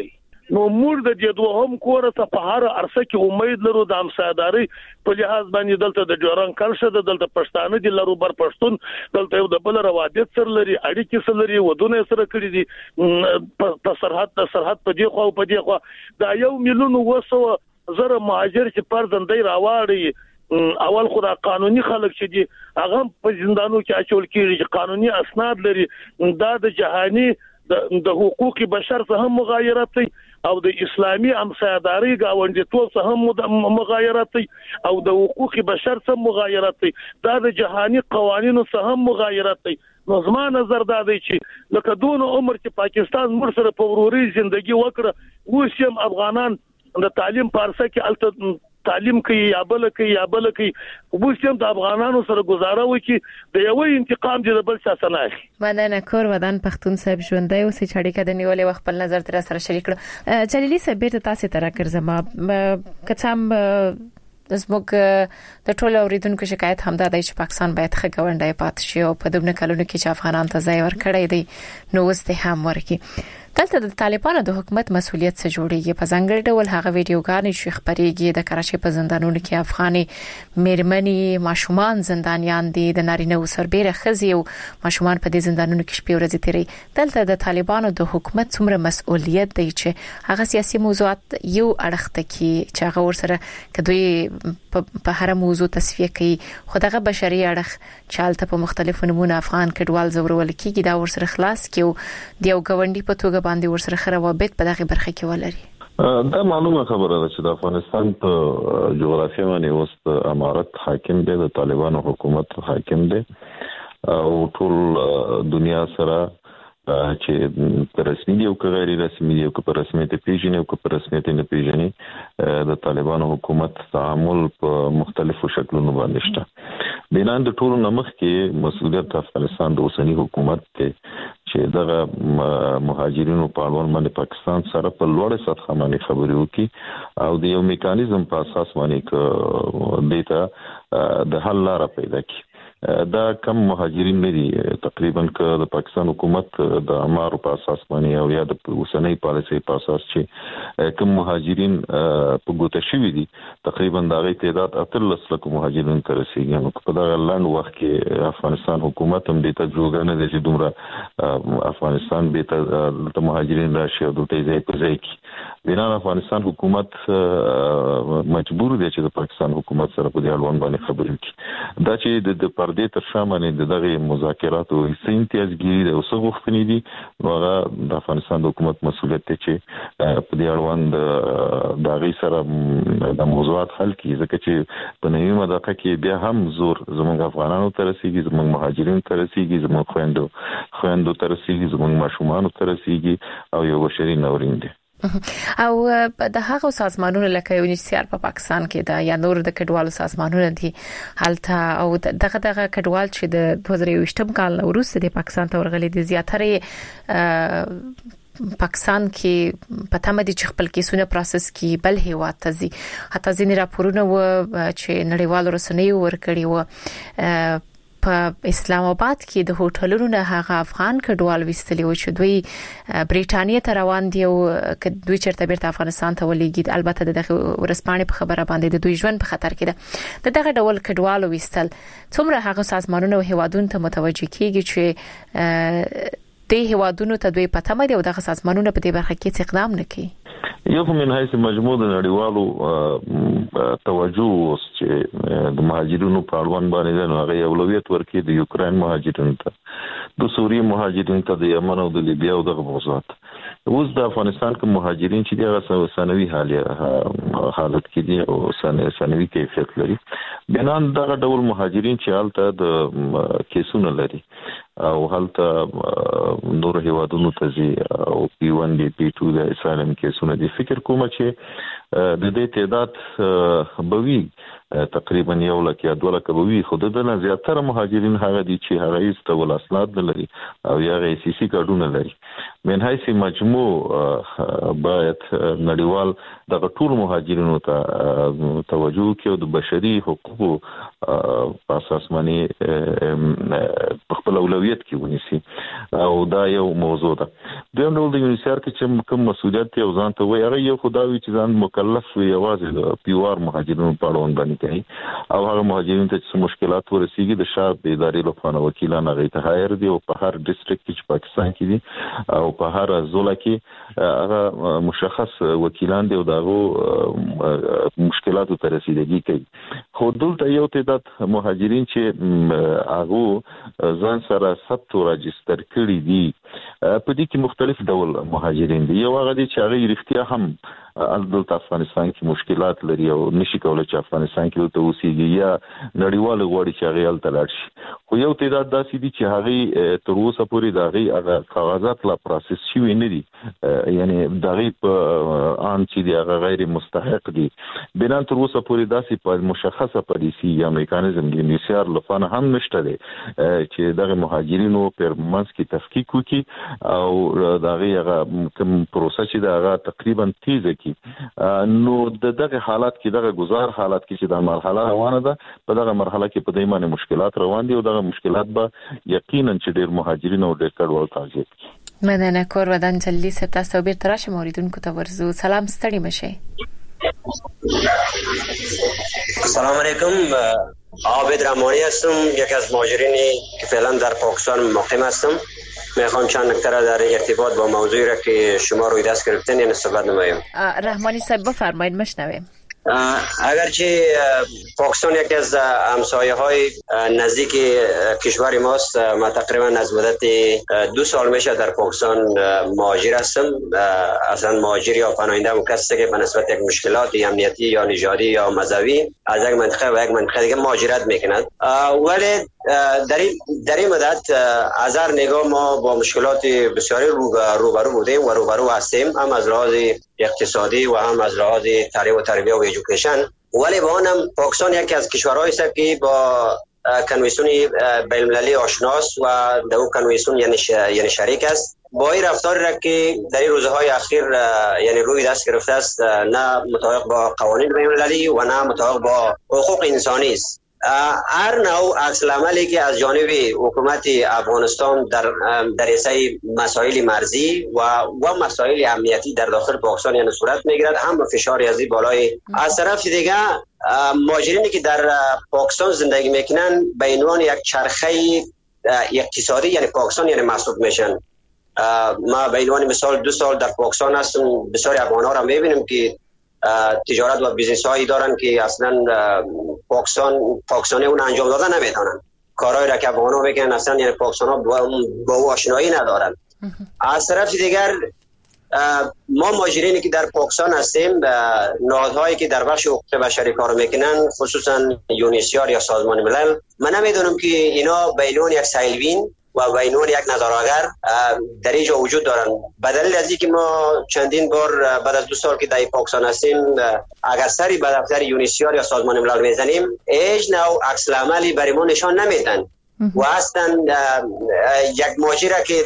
نو موږ د دې دوهم کور ته په هر عرصه کې امید لرو د همسایداري په لحاظ باندې دلته د جوړن کلشه دلته پښتانه دي لرو بر پښتون دلته یو د بل روابط سره لري اړیکې سره لري ودونه سره کړی دي په سرحد په دې خو په دې خو دا 1,200,000 مهاجر چې پردندې راوړي اول خو دا قانوني خلک چې دي هغه په زندانو کې اچول کېږي چې قانوني اسناد لري دا د جهاني د حقوق بشر څخه هم مغایرت دی او د اسلامي همسایداري گاونډیتوب څخه هم مغایرت دی او د حقوق بشر څخه مغایرت دی دا د جهاني قوانینو څخه هم مغایرت دی نو زما نظر دا دی چې لکه دون عمر چې پاکستان مر سره په وروري ژوندۍ وکړه اوس هم افغانان د تعلیم پارسه کې الته تعلیم کوي یا بل کوي اوس هم د افغانانو سره گزاره وکي د یو انتقام د بل څه نه اخلي مننه کور ودان پښتون صاحب ژوندۍ اوس چې اړیکه د نیولې خپل نظر تر سره شریک کړ جلیلی صاحب بیرته تاسو ته راکړم کڅام زموږ د ټولو اوریدونکو شکایت همدا دی چې پاکستان باید ښه ګاونډي پاتې شي او په دغه کلونو کې چې افغانان ته ځای ورکړی دی نو اوس ته هم ورکی دلته د طالبانو د حکومت مسؤلیت څخه جوړیږي په ځنګړي ډول هغه ویډیوګانې چې خبريږي د کراچۍ په زندانونو کې افغاني میرمنې ماشومان زندانیان دي د نارینه او سربېره خزي او ماشومان په دې زندانونو کې شپې ورځې تیري دلته د طالبانو د حکومت څومره مسؤلیت دی چې هغه سیاسي موضوعات یو اړخته کې چې هغه ورسره کدوې په هر موضوع تصفیه کوي خو دغه بشري اړخ چالتته په مختلفو نمونه افغان کډوال زورول کېږي دا ورسره خلاص کیو دیو غونډي په توګه باندې ورسره خروابط په دغه برخه کې ولري دا معلومه خبره ده چې د افغانستان په جغرافیه باندې اوس امارت حاکم دی د طالبانو حکومت حاکم دی او ټول دنیا سره چې په رسمي دی او غیر رسمي دی او په رسمیت پیژني او په رسمیت نه پیژني د طالبانو حکومت تعامل په مختلفو شکلونو باندې شته بنان د ټولو نمخ کې مسؤلیت افغانستان د اوسنی حکومت ته چې دغه مهاجرینو په اړه باندې پاکستان سره په لوړه سطح باندې خبرې وکړي او د یو میکانیزم په اساس باندې دیتا د حل لاره پیدا کړي دا کم مهاجرین لري تقریبا که د پاکستان حکومت د امارو په اساس باندې او یا د اوسنۍ پالیسي په اساس چې کم مهاجرین په ګوته شوی دي تقریبا د غي تعداد 13 لک مهاجرین تر رسیدي نو په دا لاند وخت کې افغانستان حکومت هم د تجربه نه دي چې دومره افغانستان به ته مهاجرین راشي او د ځای په ځای کې بنا افغانستان حکومت مجبور دی چې د پاکستان حکومت سره په دې اړه باندې خبرې وکړي دا چې د پردې تر شا باندې دغه مذاکرات او سینتیازګری د اوسه غوښتنې دي نو هغه د افغانستان د حکومت مسؤلیت دی چې په دې اړوند د غي سره د موضوعات حل کړي ځکه چې په نوې مدقه کې بیا هم زور زموږ افغانانو ته رسیږي زموږ مهاجرینو ته رسیږي زموږ خويندو ته رسیږي زموږ ماشومانو ته رسیږي او یو بشري ناورین دی او د هغه سازمانونو لکه یونیسیار په پاکستان کې دا یا نور د کډوالو سازمانونو دي حالته او دغه کډوال چې د 2020 کال وروسته د پاکستان ته ورغلي دي زیاتره پاکستان کې پته مې چې خپل کیسونه پروسس کې بل هیواد ته ځي حتی ځینې راپورونه و چې نړیوالو رسنیو ورکړي و په اسلام آباد کې د هوټلونو نه هغه افغان کډوال وستلی و چې دوی بریټانیا ته روان دي او دوی چرته بیرته افغانستان ته ولېږي البته دغه ورسپانې په خبره باندې د دوی ژوند په خطر کې ده دغه ډول کډوال وستل څومره هغه سازمانونو او هیوادونو ته متوجي کیږي چې د هیوادونو ته دوی پته مې او دغه سازمانونو په دې برخه کې اقدام نکړي یو من حیث مجموع د نړیوالو توجه چې د مهاجرینو په اړوند باندې نه هغه اولویت ورکړي د یوکرين مهاجرینو ته د سوریه مهاجرینو ته د یمن او د لیبیا او دغه موضوعات اوس د افغانستان کوم مهاجرین چې دغه ثانوي حالت کې دي او ثانوي کیفیت لري بنان دغه ډول مهاجرین چې حالت د کیسونه لري او حالت نور هیوادونو ته ځي او P1 دی P2 د اسلام کیسونه دي فکر کوم چې د دې تعداد بوي تقریبا 1 لک یا 2 لک بوي خود د زیاتره مهاجرین هغه دي چې هغه استول اسناد لري او یا سیاسي کارډونه لري من حیث مجموع باید نړیوال د ټول مهاجرینو ته توجه کوي د بشري حقوقو په اساس باندې خپل اولویت کې ونیسي او دا یو موضوع ده. دویم ډول د یونیسیار کې چې کوم مسؤلیت یو ځان ته وایي هغه یو خدای چې ځان مکلف وي یوازې د پیوار مهاجرینو په اړوند باندې کوي او هغه مهاجرین ته چې مشکلات ورسیږي د شاه د ادارې لخوا وکیلان هغه ته هایر دي او په هر ډیسټریکټ کې چې پاکستان کې دي او په هر ضلع کې هغه مشخص وکیلان دي او دغه مشکلاتو ته رسیدګي کوي. خو دلته یو تعداد مهاجرین چې هغه ځان سره ثبت او راجستر کړي دي په دې کې مختلف ډول مهاجرین دي. یو هغه دي چې هغه رښتیا هم دلته افغانستان کې مشکلات لري او نشي کولای چې افغانستان کې دلته اوسېږي یا نړیوال غوړي چې هغه هلته لاړ شي. خو یو تعداد داسې دي چې هغه تر اوسه پورې د هغه کاغذات لا پروسس شوي نه دي یعنی دغه په ان چې دی هغه غیر مستحق دي. بنا تر اوسه پورې داسې په مشخصه پالیسي یا میکانیزم د یونیسیار لخوا هم نشته دي چې دغه مهاجرینو پر منځ کې تفکیک وکړي او دغه هغه کوم پروسه چې دغه تقریبا تیزه کی نو دغه حالات کې دغه گزار حالات کې چې د مرحله روانه ده په دغه مرحله کې په دایمانه مشکلات روان دي او دغه مشکلات به یقینا چې ډیر مهاجرین او ډیر کډوال تاجیب. مننه کور ودان جلی سپ تاسو به ترش موریدونکو ته ورزو. سلام ستړي مشه. سلام علیکم. عابد رحمانی هستم، یکی از مهاجرینی که فعلا در پاکستان مقیم هستم. میخوام چند نکته در ارتباط با موضوعی را که شما روی دست گرفتین یعنی صحبت نمایم. رحمانی صاحب بفرمایید مشنویم. اگرچه پاکستان یکی از همسایه های نزدیک کشور ماست، ما تقریبا از مدت 2 سال میشه در پاکستان مهاجر هستم. اصلا مهاجر یا پناهنده هم کسی که به نسبت یک مشکلات امنیتی یا نژادی یا مذهبی از یک منطقه و یک منطقه دیگه مهاجرت میکند. ولی در این مدت از هر نگاه ما با مشکلات بسیاری روبرو بودیم و روبرو هستیم، هم از لحاظ اقتصادی و هم از لحاظ تعلیم و تربیت و ایژوکیشن. ولی با آنم پاکستان یکی از کشورهایی است که با کنوانسیون بین‌المللی آشناست و در اون کنوانسیون یعنی شریک است. با این رفتاری را که در این روزهای اخیر یعنی روی دست گرفته است نه مطابق با قوانین بین‌المللی و نه مطابق با حقوق انسانی است. هر نوع عکس العملی که از جانب حکومت افغانستان در رسای مسائل مرزی و مسائل امنیتی در داخل پاکستان یعنی صورت میگیرد، هم فشاری از این بالای. از طرف دیگه مهاجرینی که در پاکستان زندگی میکنن به عنوان یک چرخه اقتصادی یعنی پاکستان یعنی محسوب میشن. ما به عنوان مثال 2 سال در پاکستان هستم، بسیاری افغان‌ها را میبینیم که تجارت و بیزنس هایی دارن که اصلا پاکستانی اون انجام دادن نمیتونن. کارهایی را که افغان‌ها میکنن اصلا یعنی پاکستان‌ها با او آشنایی ندارن. از طرف دیگر ما مهاجرینی که در پاکستان هستیم، نهادهایی که در بخش حقوق بشری کار میکنن خصوصا یونیسیار یا سازمان ملل، من نمیدونم که اینا به عنوان یک سیلبین و به عنوان یک نظاره‌گر در اینجا وجود دارن. به دلیل از اینکه ما چندین بار بعد از 2 سال که در پاکستان هستیم اگر سری به دفتر یونیسیار یا سازمان ملل میزنیم هیچ نوع عکس العملی برای ما نشان نمیدن و اصلا یک مهاجر که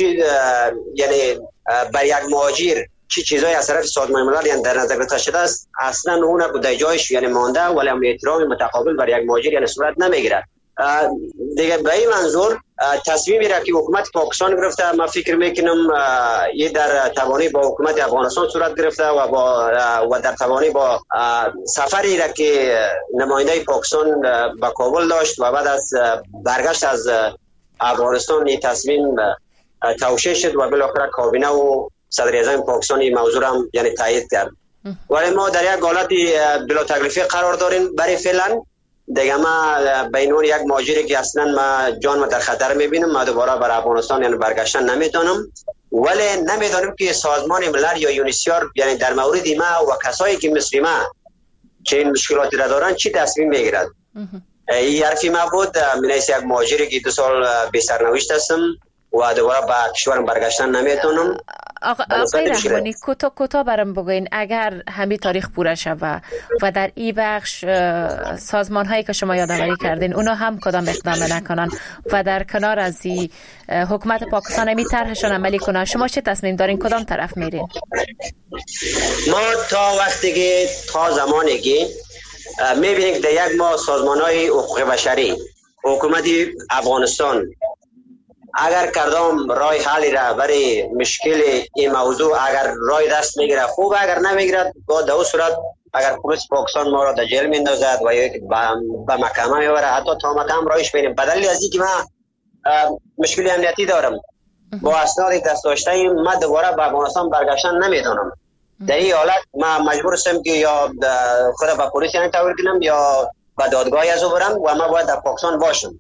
یعنی بر یک مهاجر چی چیزایی از طرف سازمان ملل یعنی در نظر گرفته شده است اصلا اون در جایش یعنی مانده ولی هم احترام متقابل بر یک مهاجر یعنی صورت نمیگیره. دیگه به این منظور تصمیمی را که حکومت پاکستان گرفته من فکر میکنم یه در توانی با حکومت افغانستان صورت گرفته و در توانی با سفری را که نماینده پاکستان به کابل داشت و بعد از برگشت از افغانستان این تصمیم توشیح شد و بالاخره کابینه و صدر اعظم پاکستان این موضوع را یعنی تایید کرد. ولی ما در یک حالت بلا تکلیفی قرار داریم برای فعلا. دیگه ما به عنوان یک مهاجری که اصلا ما جان ما در خطر میبینم، ما دوباره بر افغانستان یعنی برگشتن نمیتونم. ولی نمیدونم که سازمان ملل یا یونیسیار یعنی در مورد ما و کسایی که مثل ما چه این مشکلاتی را دارن چی تصمیم میگیرد. این حرفی ما بود من یک مهاجری که 2 سال بی سرنوشت هستم و دوباره به کشورم برگشتن نمیتونم. آقای رحمانی کوتاه برام بگوین اگر همین تاریخ پوره شود و در این بخش سازمان هایی که شما یادآوری کردین اونا هم کدام اقدام نکنن و در کنار از این حکومت پاکستان همی طرحشان عملی کنن، شما چه تصمیم دارین؟ کدام طرف میرین؟ ما تا وقتی که تا زمانی که می‌بینید که در یک ماه سازمان‌های حقوق بشری حکومت افغانستان اگر کردم راه حلی را برای مشکل این موضوع اگر راه دست میگیره خوب، اگر نمیگیرد با در صورت اگر پلیس پاکستان ما را در جیل میندازد و یا به محکمه میبره حتی تا مقام رایش بینیم. بدلیل از اینکه من مشکل امنیتی دارم با اسنادی دست داشته ما دوباره به افغانستان برگشتن نمیتونم. در این حالت ما مجبور هستم که یا خود به پلیس تحویل کنم یا به دادگاهی از او برم و ما باید در پاکستان باشم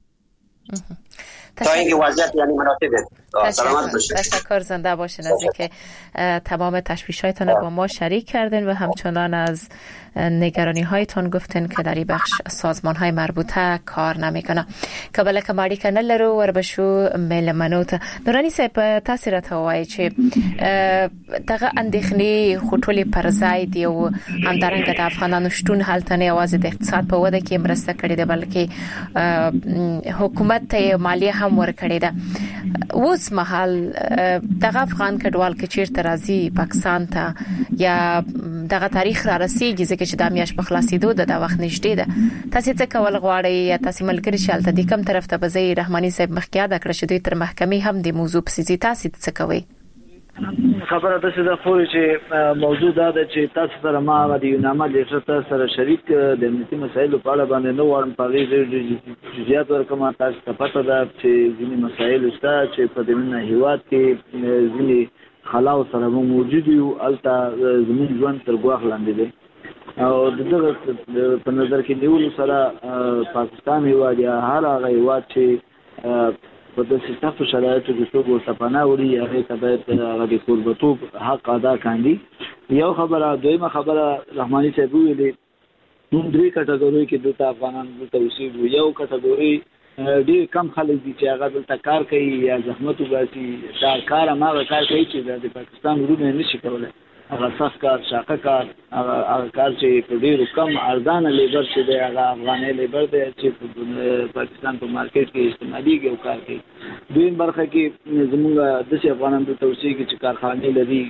تا اینکه وضعیت یعنی مناسبه. سلامت باشید. تشکر، زنده باشین از اینکه تمام تشویش‌هایتان با ما شریک کردین و همچنان از نگرانی هایتان گفتین که در این بخش سازمان‌های مربوطه کار نمیکنه. کبل کماړي کنل رو وربشو مل منوت نورانی صاحب تاسو راته وایي چې دغه اندېښنې خټولې پر ځای دی او همدارنګه د افغانانو شتون هلته نه یوازې د اقتصاد په وده کې مرسته کړې ده بلکې حکومت ته مالیه هم ورکړې ده. اوس مهال دغه افغان کډوال کې چیرته راځي پاکستان ته یا دغه تاریخ را رسیږي ځکه چې د میاش په خلاصېدو د وخت نږدې ده. تاسو څه کول غواړئ یا تاسو ملګری شالته د کوم طرف ته بځي؟ رحماني صاحب مخکې دا کړ چې دوی تر محکمې هم د موضوع په سيزي تاسو څه کوي؟ خبره ده چې د خو چې موضوع دا ده چې تاسو سره ما د یونامه لیټر سره شریک د امنیتي مسایلو په اړه باندې نو ورم پغې جزئیات ورکوم. تاسو ته پته ده چې ځینې مسایل شته چې په دنیا هیواد کې ځینې خلاو سره موجود یو الته زموږ ژوند تر ګواښ لاندې دی او دغه په نظر کې نیول سره پاکستان هیواد یا هر هغه هیواد چې په داسې سختو شرایطو کې څوک ورته پناه وړي هغې ته باید هغه د کوربتوب حق ادا کاندي. یو خبره. دویمه خبره رحماني صاحب ویلې موږ درې کټګورۍ کې دلته افغانان دلته اوسېږو. یو کټګورۍ ډېر کم خلک دي چې هغه دلته کار کوي یا زحمت وباسي. دا کار هماغه کار کوي چې د پاکستان وروڼه نشي کولی. هغه سخت کار، شاقه کار، هغه کار چې په ډېرو کم ارزانه لیبر چې دی هغه افغاني لیبر دی چې پاکستان په مارکیټ کې استعمالېږي او کار کوي. دویم برخه کې زموږ داسې افغانان دلته اوسېږي چې کارخانې لري،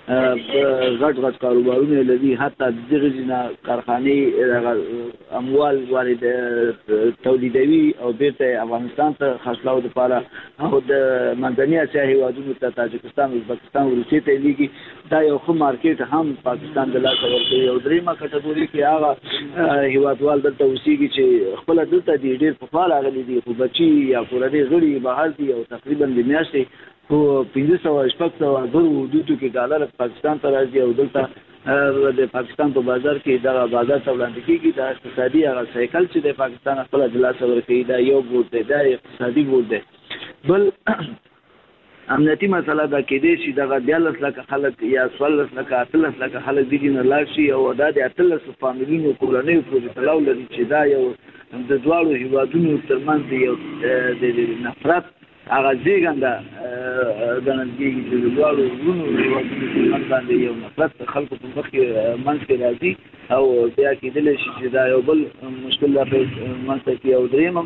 غټ غټ کاروبارونه لري، حتی دغه ځینې کارخانې اموال وارد تولیدوي او بیرته افغانستان ته خرڅلاو لپاره او د منځنۍ اسیا هیوادونو ته تاجکستان، ازبکستان، روسیې ته لیږي. دا یو ښه مارکیټ هم پاکستان د لاسه ورکوي. او دریمه کټګوري کې هغه هیوادوال دلته اوسېږي چې خپله دلته دي ډېر پخوا راغلي دي خو بچي یا کورنۍ غړي بهر دي او تقریبا د میاشتې خو 500-600 حدودو کې ډالر پاکستان ته راځي او دلته د پاکستان په بازار کې دا بازار ته وړاندې کېږي. دا اقتصادي هغه سایکل چې د پاکستان خپل د لاسه ورکوي دا یو بورډ دی، دا اقتصادي بورډ دی. بل امنیتي مسله دا کېدای شي دغه 14 لکه خلک یا 14 لکه 18 لکه خلک دي نه لاړ شي او دا د 18 فامیلونو کورنیو پورې تړاو لري چې دا یو د دواړو هیوادونو ترمنځ یو د نفرت هغه زیږنده ګڼل کېږي چې د دواړو وروڼو هیوادونو ترمنځ باندې یو نفرت خلکو په مخ کې منځ کې راځي او بیا کېدلی شي چې دا یو بل مشکل منځته کړي. او دریمه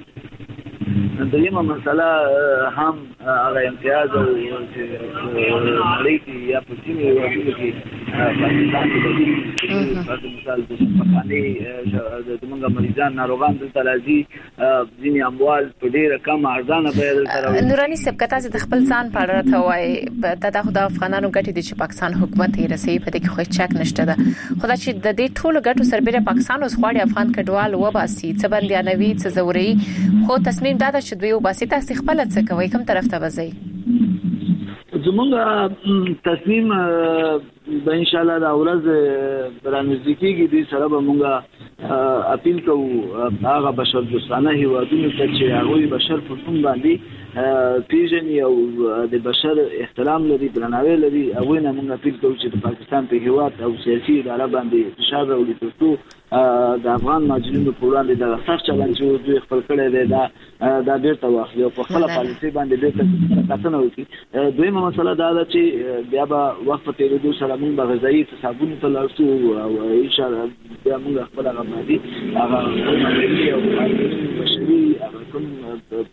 مسله هم هغه امتیاز او نړۍ کې یا په ځینو هیوادونو کې پاکستان کې مثال د شفاخانې زموږ مریضان ناروغان دلته راځي، ځینې اموال په ډېره کم ارزانه بیه دلته راوړي. نوراني صاحب که تاسو د خپل ځان په اړه راته وایئ دا خو د افغانانو ګټې دي چې پاکستان حکومت یې رسوي، په دې کې خو هېڅ شک نشته ده. خو دا چې د دې ټولو ګټو سربېره پاکستان اوس غواړي افغان کډوال وباسي، څه بندیانوي، څه ځوروي، خو تصمیم دا ده چې دوی وباسي. تاسو خپل څه کوئ؟ کوم طرف ته وځئ؟ زمونږ تصمیم به ان شاء الله دا ورځ برانځي کېږي. دې سره به مونږ اپیل کوو هغه بشر دوستانه هیوادونو ته چې هغوی بشر په کوم باندې پیژني او د بشر احترام لري، درناوی لري. هغوی نه مونږ اپیل کوو چې د پاکستان په هیواد او سیاسي اداره باندې فشار راوړي ترڅو د افغان مهاجرینو په وړاندې د سخت چلند چې دوی خپل کړی دی دا بیرته واخلي او په خپله پالیسۍ باندې بیرته کتنه وکړي. دویمه مسله دا ده چې بیا به وخت په تېرېدو سره مونږ به غذایي اعتصابونو ته لاړ شو او انشاءالله بیا مونږ خپل هغه مادي هغه مالي او بشري هغه کوم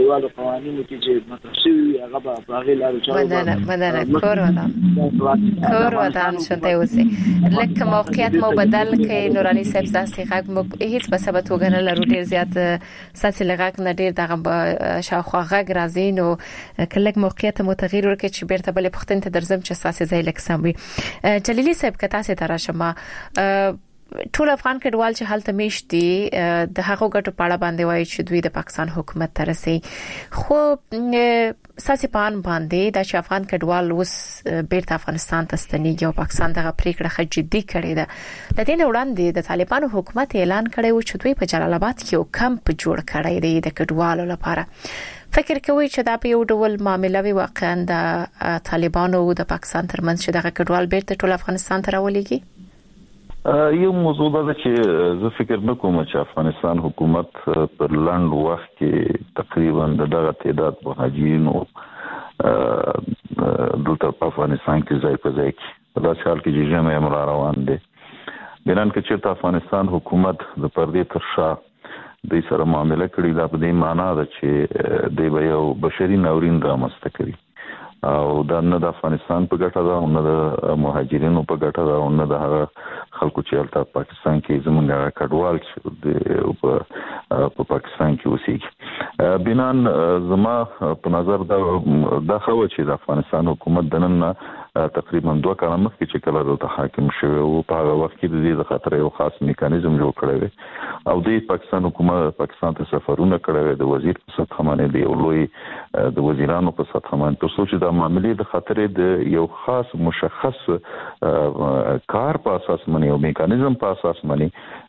نړیوالو قوانینو کې چې مطرح شوی هغه به هغه لارو چارو مننه کور ودان شته اوسې لکه موقعیت مو بدل کړي نوراني صاحب تاسو غږ مو هیڅ په سبب وګڼل لرو ډیر زیات ساتي لغاک نه ډیر دغه شاوخوا غږ راځي نو کله موقعیت مو تغییر ورکړي چې بیرته بل پختن ته درځم چې تاسو ځای لکسم وي جلیلی صاحب کته سه تراشمه ټول افغان کډوال چې حالت میشتي د هغو ګټو په اړه باندې وایي چې دوی د پاکستان حکومت ترسي خو ساسي پان باندې د افغان کډوال اوس بیرته افغانستان ته ستنیږي او پاکستان دغه پریکړه جدي کړې ده د دې وړاندې د طالبانو حکومت اعلان کړی و چې دوی په جلال آباد کې یو کمپ جوړ کړی دی د کډوالو لپاره فکر کوي چې دا په یو ډول معاملې وي واقعا د طالبانو او د پاکستان ترمنځ چې دغه کډوال بیرته ټول افغانستان ته راولېږي یو موضوع ده چې زه فکر نکوم چې افغانستان حکومت پر لاند وخت کې تقریبا دغه تعداد مهاجرینو دلته په افغانستان کې ځای په ځای کې په داسې حال کې چې جمع امر روان دي بنان کې چې افغانستان حکومت د پردې تر شا د سره معاملې کړې دا په دې معنی ده چې د یو بشري ناورین رامنځته کړي او دا نه د افغانستان په ګټه ده او نه د مهاجرینو په ګټه ده او نه د خلکو چې البته پاکستان کې زمونږ کډوال چې په پاکستان کې اوسېږي بنان زما په نظر دا خو چې د افغانستان حکومت د نن تقریبا 2 کال مخکې چې کله د حاکم شوی او په هغه وخت کې د دې خاطر یو خاص میکانیزم جوړ کړی و او د پاکستان حکومت پاکستان ته سفرونه کړی د وزیر په سطح باندې دی او لوی د وزیرانو په سطح باندې تر څو چې د معاملې د خاطر د یو خاص مشخص کار په اساس باندې او میکانیزم په اساس باندې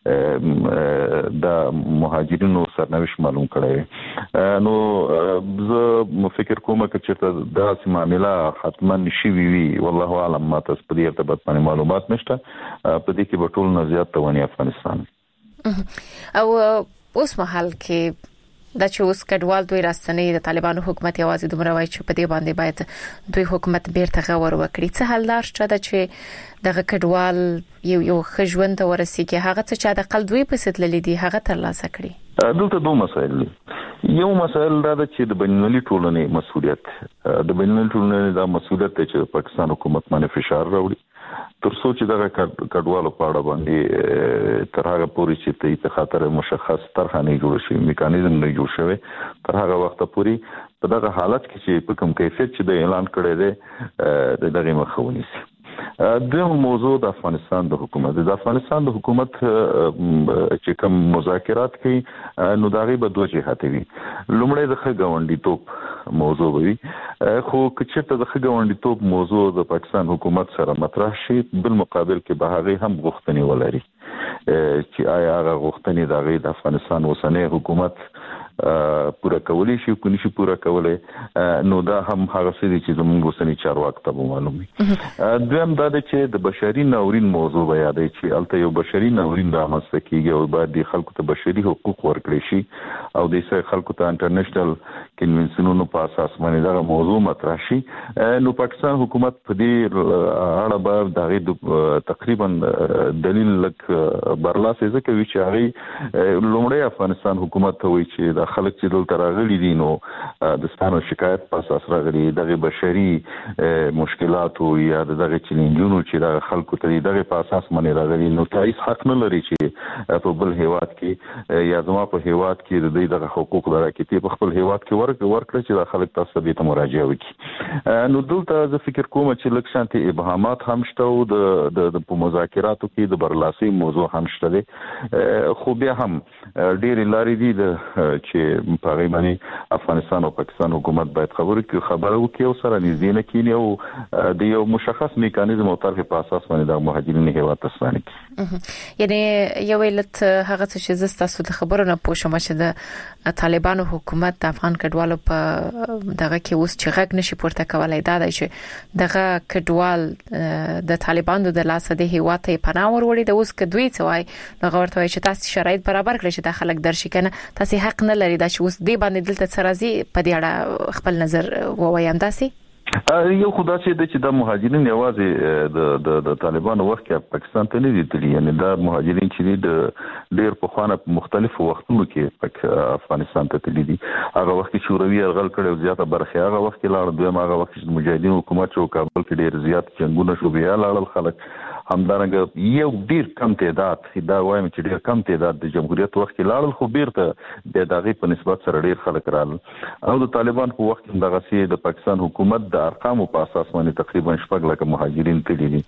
د مهاجرینو سرنوشت معلوم کړی نو زه فکر کوم چې دا معاملې حتما شي وي والله اعلم ما تاسو په دې ارتباط باندې معلومات نشته په دې کې به ټول نه زیات تواني افغانستان او اوس مهال کې دا چې اوس کډوال دوی راستنې د طالبانو حکومت یوازې دومره وایي چې په دې باندې باید دوی حکومت بیرته غور وکړي څه حل لار شته چې دغه کډوال یو خجوند ورسیږي هغه څه چې د قل دوی په ستللې دي هغه ترلاسه کړي دلته دوه مسایل دي یو مسایل دا چې د بینالمللي ټولنې مسؤلیت د بینالمللي ټولنې دا مسؤلیت چې پاکستان حکومت باندې فشار راوړي تر څو چې دغه کډوالو په اړه باندې تر هغه پورې چې ته خاطر مشخص طرح نه جوړ شي میکانیزم نه جوړ شوی تر هغه وخت پورې په دغه حالت کې چې په کوم کیفیت چې د اعلان کړی دی دغه مخاوني سي د موضوع د افغانستان د حکومت چې کوم مذاکرات کوي نو دغه به دوه جهات وي لومړی د خګاونډیتوب موضوع وي خو کچته د خګاونډیتوب موضوع د پاکستان حکومت سره مطرح شي بل مقابل کې به هغه هم غوښتنې ولري چې آیا هغه غوښتنې د افغانستان اوسنۍ حکومت پورا کولی شي کو نشي پورا کولای نو دا هم هغه څه دي چې زموږ اوسنۍ چارواکو ته معلومي دویم دا چې د بشري ناورین موضوع بیا دی چې البته یو بشري ناورین رامنځته کیږي او باید د خلکو ته بشري حقوق ورکړي شي او د خلکو ته انټرنیشنل کنونسیونونو په اساس باندې دا موضوع مطرح شي نو پاکستان حکومت په دې اړه به تقریبا دلیل لک برلاسه ځکه چې هغه لومړی افغانستان حکومت ته وایي چې د خلک چې دلته راغلي دي نو د ستانو شکایت په اساس راغلي دغه بشري مشکلات او یا دغه چیلنجونو چې د خلکو ته دغه په اساس باندې راغلي نو تاسو حق نه لري چې په بل هیواد کې یا زما په هیواد کې د دغه حقوق لري په خپل هیواد کې ورکړي چې د خلک تاسو به ته مراجعه وکړي نو دلته زه فکر کوم چې لکشانتي ابهامات هم شته او د مذاکراتو کې د برلاسي موضوع هم شته خو بیا هم ډېر لارې دي چې په هغه باندې افغانستان او پاکستان حکومت باید خبره وکړي او سره نږدې نه کینی او د یو مشخص میکانیزم او طرح په اساس باندې د مهاجرینو هیواد ته ستانه کړي یعنی یو علت هغه چې زستاسو د خبرونه پوښتنه چې د طالبانو حکومت د افغان کډوالو په دغه کې اوس چې غږ نشي پورته کولای دا دی چې دغه کډوال د طالبانو د لاسه د هیواد ته پناه وروړي د اوس کډوي څوای نو ورته چې تاسو شرایط برابر کړئ چې د خلک درشي کنه تاسو حق نه لري دا چې اوس دی باندې دلته سرازي په دې اړه خپل نظر ووایم داسي یو خدا چې د مهاجرین یوازې د طالبانو وخت کې پاکستان ته نه دي تللي، یعنی دا مهاجرین چې د ډېر په خوانه مختلفو وختونو کې افغانستان ته تللي دي. هغه وخت چې شوروي یرغل کړی او زیاته برخه هغه وخت کې لاړ، دویم هغه وخت چې مجاهدین حکومت او کابل کې ډېر زیات جنگونه شو بیا لاړل خلک. همدارنګه یو ډیر کم تعداد دا وایم چې ډیر کم تعداد د جمهوریت وخت کې لاړل، خو بیرته د دغه په نسبت سره ډیر خلک رال. او د طالبان په وخت کې دغه سي د پاکستان حکومت د ارقامو په اساس باندې تقریبا 6 لک مهاجرین تللي دي.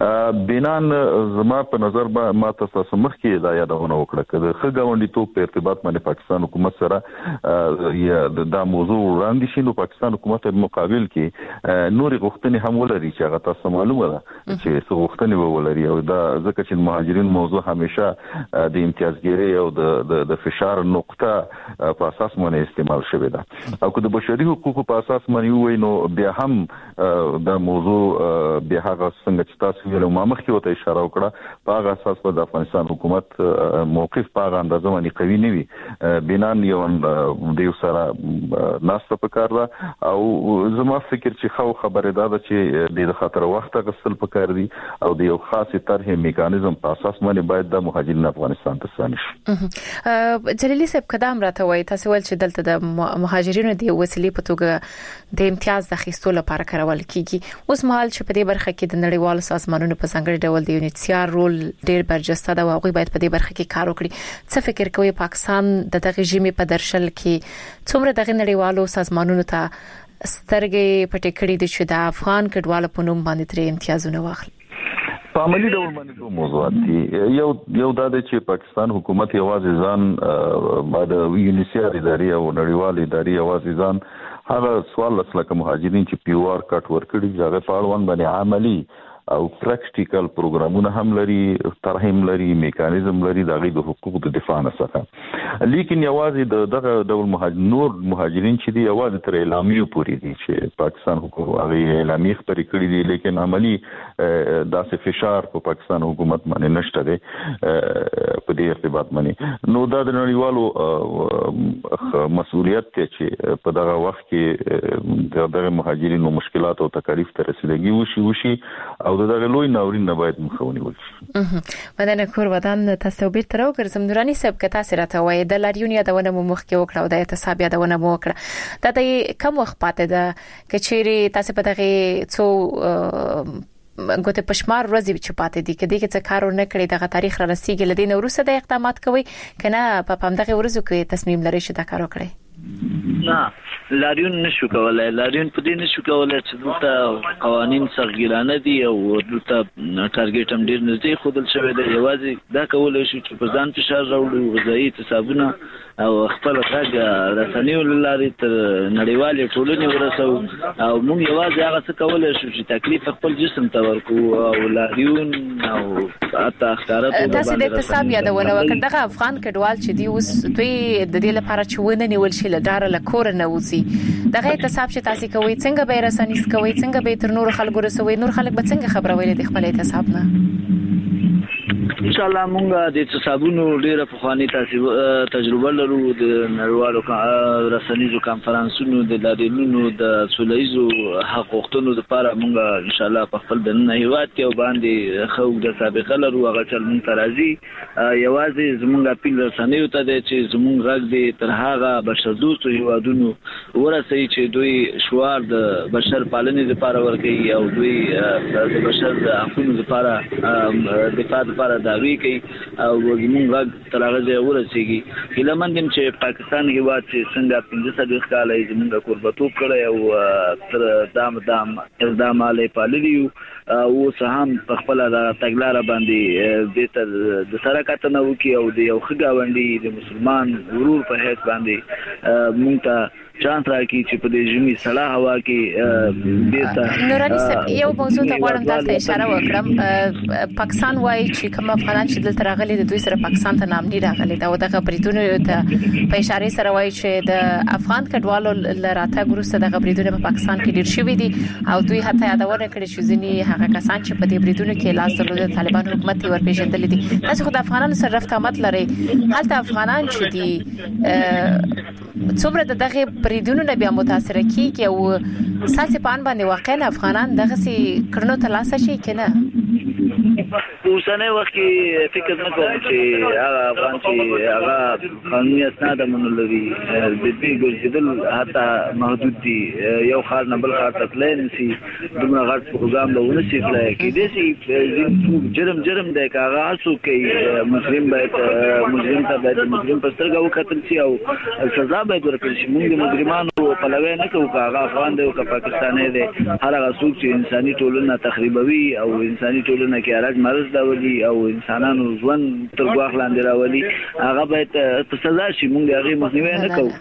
بنان زما په نظر ما تاسو مخ کې دا یادونه وکړه چې د خګاونډي توپ په ارتباط باندې پاکستان حکومت سره یا د موضوع وړاندې شي، نو پاکستان حکومت په مقابل کې نور غوښتنې هم ولري چې هغه تاسو معلومه ده چې څه غوښتنې ولري. او دا ځکه چې مهاجرین موضوع همیشه د امتیازګری او د فشار نقطه په اساس باندې استعمال شوی ده. او که د بشري حقوقو په اساس باندې وای نو بیا هم د موضوع بیا هغه څنګه چې تاسو ویلو ما مخکې وته اشاره وکړه په هغه اساس په د افغانستان حکومت موقف په هغه اندازه باندې قوي نه وي. بنان یو سره ناسته پکار ده. او زما فکر چې خو خبره ده چې د خطر وخت غسل پکار دي او د یو خاص طرح میکانیزم په اساس باندې باید د مهاجرین افغانستان ته ستانه شي. جلیلی صاحب قدم راته وای تاسو ول چې دلته د مهاجرینو د وسیلې په توګه د امتیاز د اخیستلو لپاره کارول کیږي. اوس مهال چې په دې برخه کې د نړیوالو سازمانونو په څنګه ډول د یونیسیار رول ډیر برجسته ده او هغه باید په دې برخه کې کار وکړي. څه فکر کوي پاکستان د دغه ژمي په درشل کې څومره دغه نړیوالو سازمانونو ته سترګې پټې کړې دي چې د افغان کډوالو په نوم باندې تر امتیازونه واخلي؟ په عملی ډول باندې دوه موضوعات دي. یو دا دی چې پاکستان حکومت یوازې ځان بعد یونیسیار ادارې او نړیوال ادارې یوازې ځان هغه سوال لکه مهاجرین چې پیوار کټ ورکړي هغه په اړوند باندې عملی او پریکټیکل پروګرامونه هم لري، طرحم لري، میکانیزم لري د غي د حقوقو د دفاع نه څخه. لیکن یوازې دغه ډول مهاجرین چې دی یوازې تر اعلامیه پورې دي چې پاکستان حکومت هغه اعلامیه خبرې کړې دي، لیکن عملی داسې فشار په پاکستان حکومت باندې نشته دی په دې ارتباط باندې. نو دا د نړیوالو مسؤلیت ته چې په دغه وخت کې دغه مهاجرینو مشکلات او تکالیف ته رسیدګي وشي او دغه لوی ناورین نه باید مخاوني وشي. مدن کور ودان تاسو بیرته راوګرځم. نوراني صاحب که تاسو راته وایي د لاریون یادونه مو مخکې وکړه او د اعتصاب یادونه مو وکړه، دا د کوم وخت پاتې ده کچېری تاسو په دغه څو ګوته پښمار ورځې چې پاتې دي کدي چې کار نه کړی دغه تاریخ را رسیدي لدی نو روسه د اقدامات کوي کنه په پامدغه ورځو کې تصمیم لري چې دا کار وکړي؟ نه لاریون نشو کولای. لاریون په دې نشو کولای چې دلته قوانين سرګیرانه دي او دلته ټارګټ هم ډیر نږدې خودل شوی دی. یوازې دا کولای شو چې په ځان فشار راوړو، غذایی حسابونه او خپل غږ رسنیو لاري تر نړیوالې ټولنې ورسو او موږ یوازې هغه څه کولای شو چې تکلیف خپل جسم ته ورکو او لاریون او حتی اختیارات تاسو د اعتصاب یادونه وکړه. دغه افغان کډوال چې دی اوس دوی د دې لپاره چې ونه نیول شي لدار له کور نه وځي، دغه اعتصاب چې تاسو کوي څنګه به رسنیس کوي، څنګه به تر نور خلکو رسوي، نور خلک به څنګه خبرونه ویل د خپل اعتصاب نه؟ ان شاء الله مونږ د اعتصابونو ډیره پخوانی تجربه لرو، د نړیوالو رسنیزو کانفرنسونو د لاریونونو د سولهیزو حقوقونو لپاره مونږ ان شاء الله په خپل د نهیوات کې باندې خو د سابقه لرو هغه چل مونږ ترازی یوازې زمونږ اپیل رسنیو ته د چې زمونږ غږ د تر هغه بشردوستو هیوادونو ورسي چې دوی شوار د بشر پالنې لپاره ورکړي او دوی د بشر د حقوقو لپاره دفاع لپاره داوی کوي او زمونږ غږ تر هغه ځای ورسیږي. هیله مندم چې پاکستان هیواد چې څنګه 15 کال زمونږ قربتوب کړی او تر دام اقداماله پاللی او سهم په خپل د تګلار باندې د سره کتنه وکي او د یو خګاوندي د مسلمان ورور په هیڅ باندې مونږ ته چانس راکې چې په دې ژمي سړه هوا کې دیتا. نوراني صاحب یو موضوع ته غواړم تاسو اشاره وکړم. پاکستان وایي چې کوم افغانان چې دلته راغلي د دوی سره پاکستان ته نامني راغلي دا دغه بریدونه ته په اشاره سره وایي چې د افغان کډوالو لراته ګروسه دغه بریدونه په پاکستان کې ډیر شوي دي او دوی حتی یادونه کړې چې ځینی هغه کسان چې په دې بریدونو کې لاس درلود طالبان حکومت یې ورپېژندل دي. تاسو خو د افغانانو سره رفت آمد لري، هلته افغانان چې دي څومره دغه بریدونو بیا متاثر کیږي او ساسي پان باندې واقعا افغانان دغه سي کړنو تلاسه شي کنه. اوسنۍ وخت کې فکر نه کوم چې هغه افغان چې هغه قانوني اسناد منلري د دې ګرځیدل حتی محدود دي. یو خار نه بل خار ته تللی نشي، دومره غټ پروګرام له ونه شي تللی کېدای شي جرم دی که هغه هڅو کوي مجرم ته باید مجرم په سترګه وکتل شي او سزا باید ورکړل شي. موږ د مجرمانو پلوی نه کوو که هغه افغان دی او که پاکستانی دی. هر هغه څوک چې انساني ټولنه تخریبوي او انساني ټولنه کې هرج مرض راولي او انسانانو ژوند تر ګواښ لاندې راولي هغه باید په سزا شي. موږ د هغې مخنیوی نه کوو.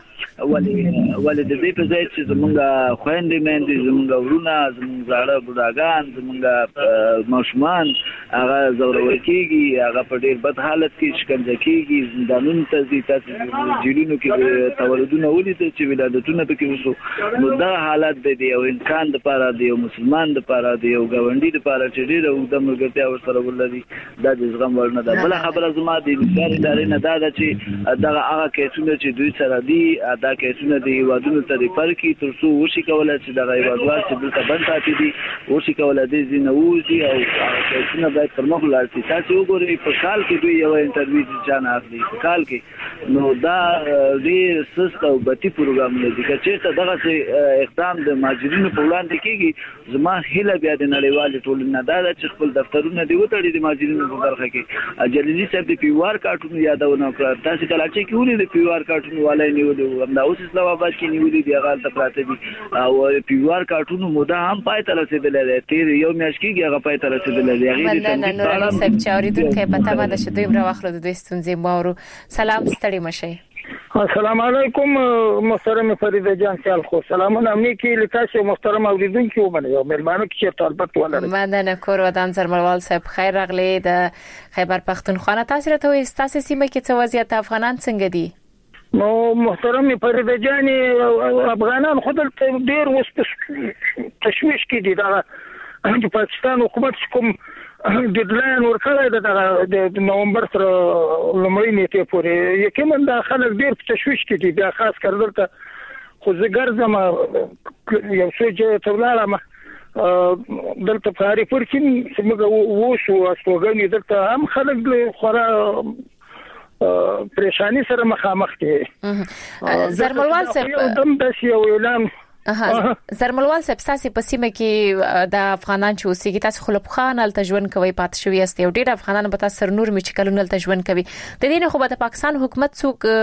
ولې د دې په ځای چې زمونږ خویندې میندې، زمونږ ورونه، زمونږ زاړه بوډاګان، زمونږ ماشومان هغه ځورول کېږي، هغه په ډېر بد حالت کې شکنجه کېږي، زندانونو ته ځي. تاسو جیلونو کې تولدونه ولیدل چې ولادتونه پکې وشو. نو دا حالت دی د یو انسان دپاره، د یو مسلمان دپاره، د یو ګاونډي دپاره چې ډېره اوږده ملګرتیا ورسره ولري دا د زغم وړ نه ده. بله خبره زما د انتظار ادارې نه دا ده چې دغه هغه کیسونه چې دوی سره دي دا کیسونه د هیوادونو ته ریفر کړي تر څو وشي کولی چې دغه هیوادوال چې دلته بند پاتې دي وشي کولی دې ځای نه ووځي او هغه کیسونه باید پر مخ ولاړ شي. تاسې وګورئ په کال کې دوی یوه انټرویو چې چا نه اخلي په کال کې، نو دا ډېر سست او بتي پروګرامونه دي. که چېرته دغسې اقدام د مهاجرینو په وړاندې کېږي، زما هیله بیا د نړیوالې ټولنې نه دا ده چې خپل دفترونه دې وتړي د مهاجرینو په برخه کې. جلیلي صاحب د پی یو آر کارټونو یادونه وکړه. تاسې کلاچۍ کې ولې د پی یو آر کارټونو والی نیولي وو؟ همدا اوس اسلام آباد کې نیولي دي، هغه هلته پراته دي او پی یو آر کارټونو موده هم پای ته رسېدلی دی. تېر یو میاشت کېږي هغه پای ته رسېدلی دی. مننه نوراني صاحب چې اورېدونکی په تمه ده چې دوی هم راواخلو د دوی ستونزې واورو. سلام، ستړي مه شئ. السلام علیکم محترم فریده جان سیال خو سلامونه امنیکی لتاسو محترم اوریدونکو ومنه مهرباني کې طالبت ولرم. مننه کور ودان زرملوال صاحب خیر راغلی د خیبر پختونخوا. تاسو راته وایي تاسو سیمه کې څه وضعیت افغانان څنګه دي؟ نو محترم فریده جان افغانان خود ډیر وس تشویش کې دي. دا د پاکستان حکومت کوم ډیډلاین ورکړی د نومبر تر لومړۍ نیټې پورې یقینا دا خلک ډېر په تشویش کې دي. بیا خاص کر دلته خو زه ګرځم یو څو ځایو ته ولاړم دلته په هریپور کې چې موږ وشو استوګنې دلته هم خلک خورا پریشانی سره مخامخ دي. زرملوال صاحب دم داسې یو اعلان زرملوال صاحب تاسو په سیمه کې د افغانان چې اوسېږي تاسو خو له پخوا نه هلته ژوند کوئ پاتې شوي یاست او ډېر افغانان به تاسو سره نور مې چې کلونه هلته ژوند کوي. د دې نه خو به د پاکستان حکومت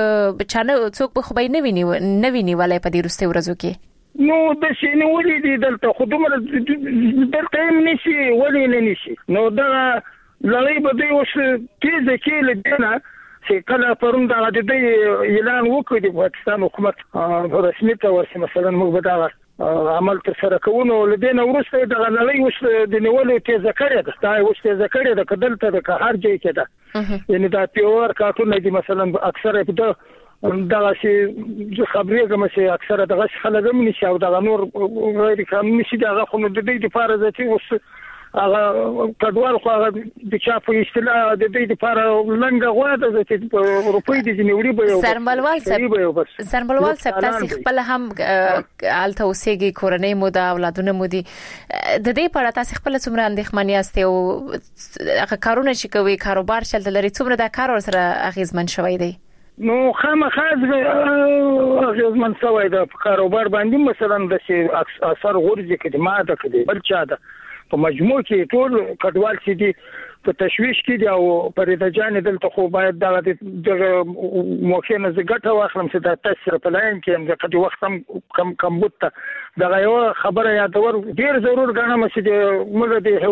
څوک به خو به یې نه وي نیولی په دې وروستیو ورځو کې؟ نو داسې نیولي دي دلته خو دومره دلته هم نشي ولې نه نشي. نو دغه لړۍ به دوی اوس تیزه کې له دې نه چې کله پرون دغه د دې اعلان وکړي د پاکستان حکومت رسمي تور چې مثلا موږ به دغه عمل ترسره کوو نو له دې نه وروسته دغه لړۍ اوس د نیولو تیزه کړې ده. دا اوس تیزه کړې ده که دلته ده که هر ځای کې ده. یعنې دا پی یو آر کارټونه دي مثلا اکثره په دغه چې خبرېږم چې اکثره دغه خلک هم نشي او دغه نور غیر قانوني شي دغه خو نو د دې دپاره ده چې اوس هغه کډوال خو هغه د چا په اصطلاح د دې لپاره لنګه غوا ده چې په روپۍ د جنوري به سرملوال صاحب تاسو خپل هم الته اوسېږي کورنۍ مو د اولادونه مو دي د دې په اړه تاسو خپل څومره اندېښمن یاست او هغه کارونه چې کوي کاروبار چلته لري څومره د کار سره اغیزمن شوی دی؟ نو خامخا اغیزمن شوی ده په کاروبار باندې مثلا د اثر غورځي کې ماده کې بل چا ده په مجموع کې ټول کډوال چې دي په تشویش کې دي او پرېده جان دلته خو باید دغه موقع نه زګټه واخلم چې د تاسو په لاین کې هم د قدي وخت هم کم بوت دغه یو خبره یادور ډیر ضرور غواړم چې موږ د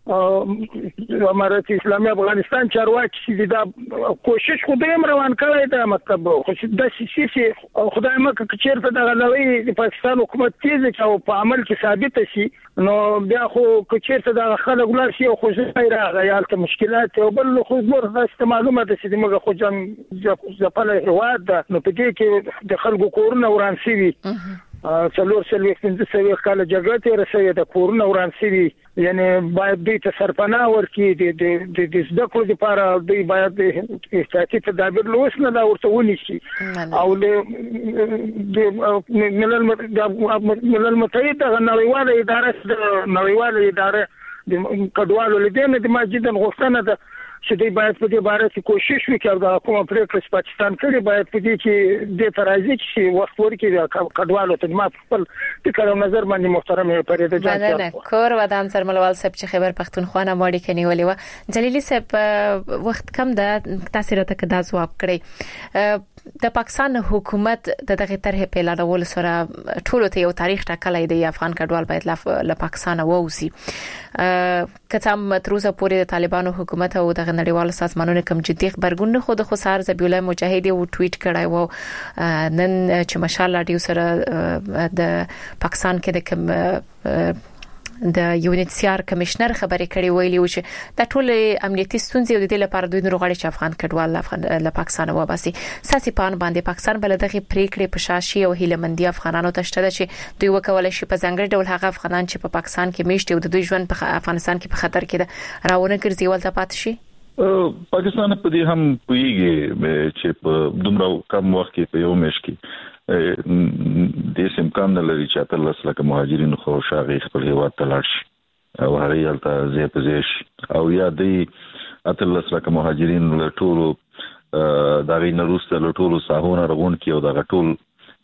هواد امارات اسلامي افغانستان چارواکي چې دا کوشش خو دیم روان کړی دا مطلب خو د سیسي خدای مکه چیرته دغه لوی د پاکستان حکومت تیز او په عمل کې ثابت شي نو بیا خو چیرته دغه خلک ولر شي خو زه راغی ته مشکلات او بل خو زموږ د معلومه ده چې موږ خو ځپل هواد نو په دې کې د خلکو کورونه وران شي 415 کال جګړه تیر شوې د کورونه وران شوي یعنی باید دوی ته سرپناه ورکړي د زده کړو لپاره دوی باید احتیاطي تدابیر لوسنه دا ورته ونیسي او د ملل متحد د نړیواله اداره د کډوالو لیدنه د ماجدن غوښتنه ده چې دوی باید په دې باره کې کوشش وکړي او د کومه پریکړه پاکستان کړي باید په دې کې د ترازی چې وخت ورکړي کډوالو ته ما خپل فکر او نظر باندې محترم فرید جان کور ودان سرملوال صاحب چې خبر پښتونخوا نه ماړي کني ولې و جلیلی صاحب وخت کم د تاثیر ته کدا جواب کړي د پاکستان حکومت د دغه طرح په اعلانولو سره ټولو ته یو تاریخ ټاکلی دی افغان کډوال باید له پاکستان ووسی کتم تروزه پورې د طالبانو حکومت او د نړیوالو سازمانونو کوم جدي خبرګون خو د خسار زبی الله مجاهدی او ټویټ کړای و نن چې مشال رادیو سره د پاکستان کې د کوم د یونیسیار کمشنر خبرې کړې ویلي و چې د ټول امنیتي ستونزې د دې لپاره دوی نورغړي چې افغان کډوال له پاکستان وباسي ساسي پان باندې پاکستان بل دغه پریکړې پشاشي او هیلمندي افغانانو ته شته چې دوی وکولای شي په ځنګړي ډول هغه افغانان چې په پاکستان کې میشته او د دوی ژوند په افغانستان کې په خطر کې ده راونه ګرځي ولته پات شي پاکستان په دې هم پویږي چې په دومره کم وخت کې په یو میش کې د امکان لري چې اتلس لکه مهاجرین خو شاغي خپل هیواد ته لاړ شي او هغه یالته زیپزیش او یا د اتلس لکه مهاجرین له ټولو دغه نروسته له ټولو ساحونه رغون کې او دغه ټول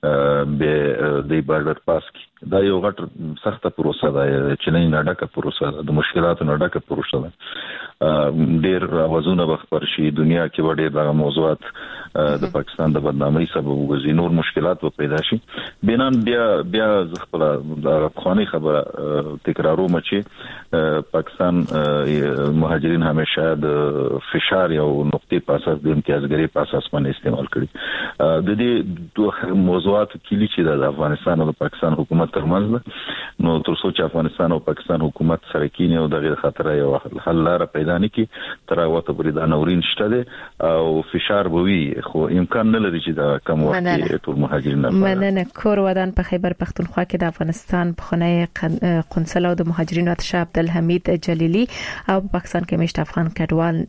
به د بارډر پاس کې دا یو غټ سخته پروسه ده چې نه ډکه پروسه ده د مشکلاتو نه ډکه پروسه ده ډیر اوازونه بخبر شي دنیا کې وړي دغه موضوعات د پاکستان د بدنامۍ سبب وګرځي نور مشکلات به پیدا شي بنان بیا خپل د افغاني خبره تکراروم چې پاکستان مهاجرین همیشه د فشار او نقطې په اساس د امتیازګری په اساس باندې استعمال کړي د دې دوه موضوعات کلی چې د افغانستان او پاکستان حکومت ترمنځ ده نو تر څو چې افغانستان او پاکستان حکومت سره کینی او دغه خطر یو حل لاره پیدا نکړي تر هغه ته بریدا نورین شته او فشار بوي خو امکان نه لري چې دا کم وخت ټول مهاجرین مننه کور ودان په خیبر پښتونخوا کې د افغانستان په خونه قنصل او د مهاجرینو اتشه عبدالحمید جلیلی او په پاکستان کې مشت افغان کډوال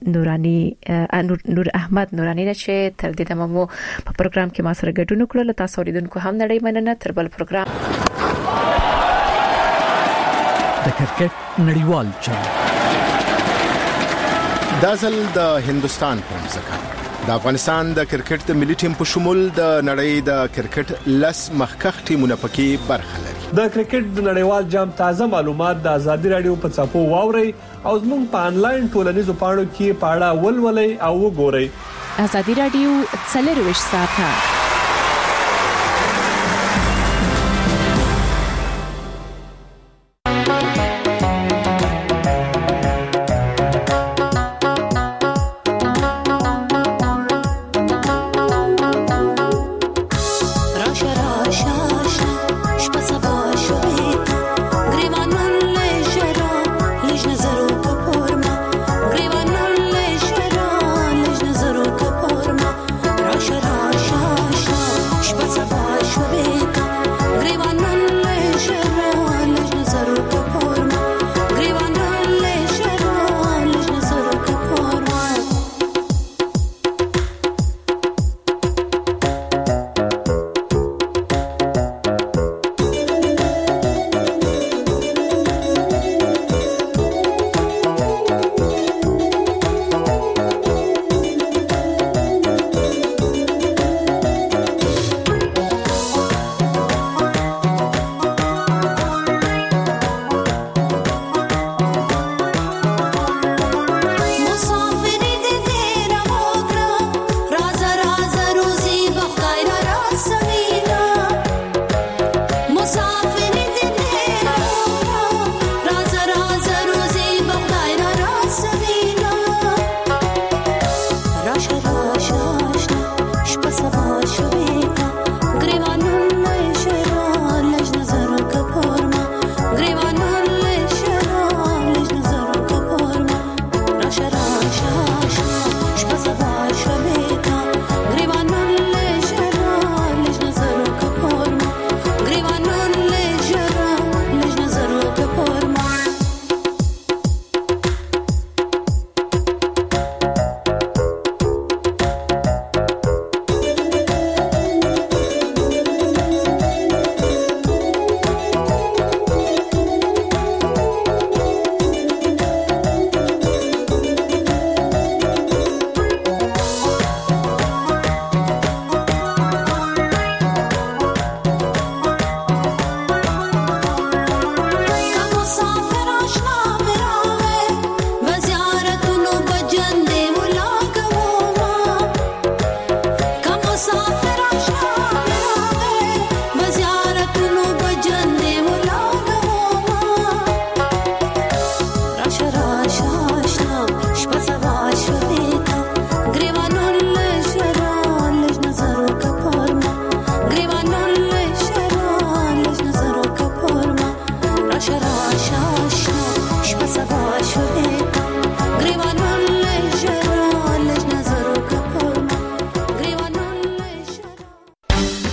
نور احمد نورانی چې تر دې دمو په پروګرام کې ما سره ګډون وکړل تاسو اوریدونکو هم نړۍ مننه تر بل پروګرام د کرکټ نړیوال چل دازل د هندستان په ځکه د افغانستان د کرکټ د ملي ټیم په شمول د نړۍ د کرکټ لس مخکخ ټیمونه پکې برخه لري د کرکټ د نړیوال جام تازه معلومات د ازادي رادیو په صفحو واوري او زموږ په انلاین ټولنیزو پاڼو کې پاړه ولولئ او وګورئ ازادي رادیو 24 ساعته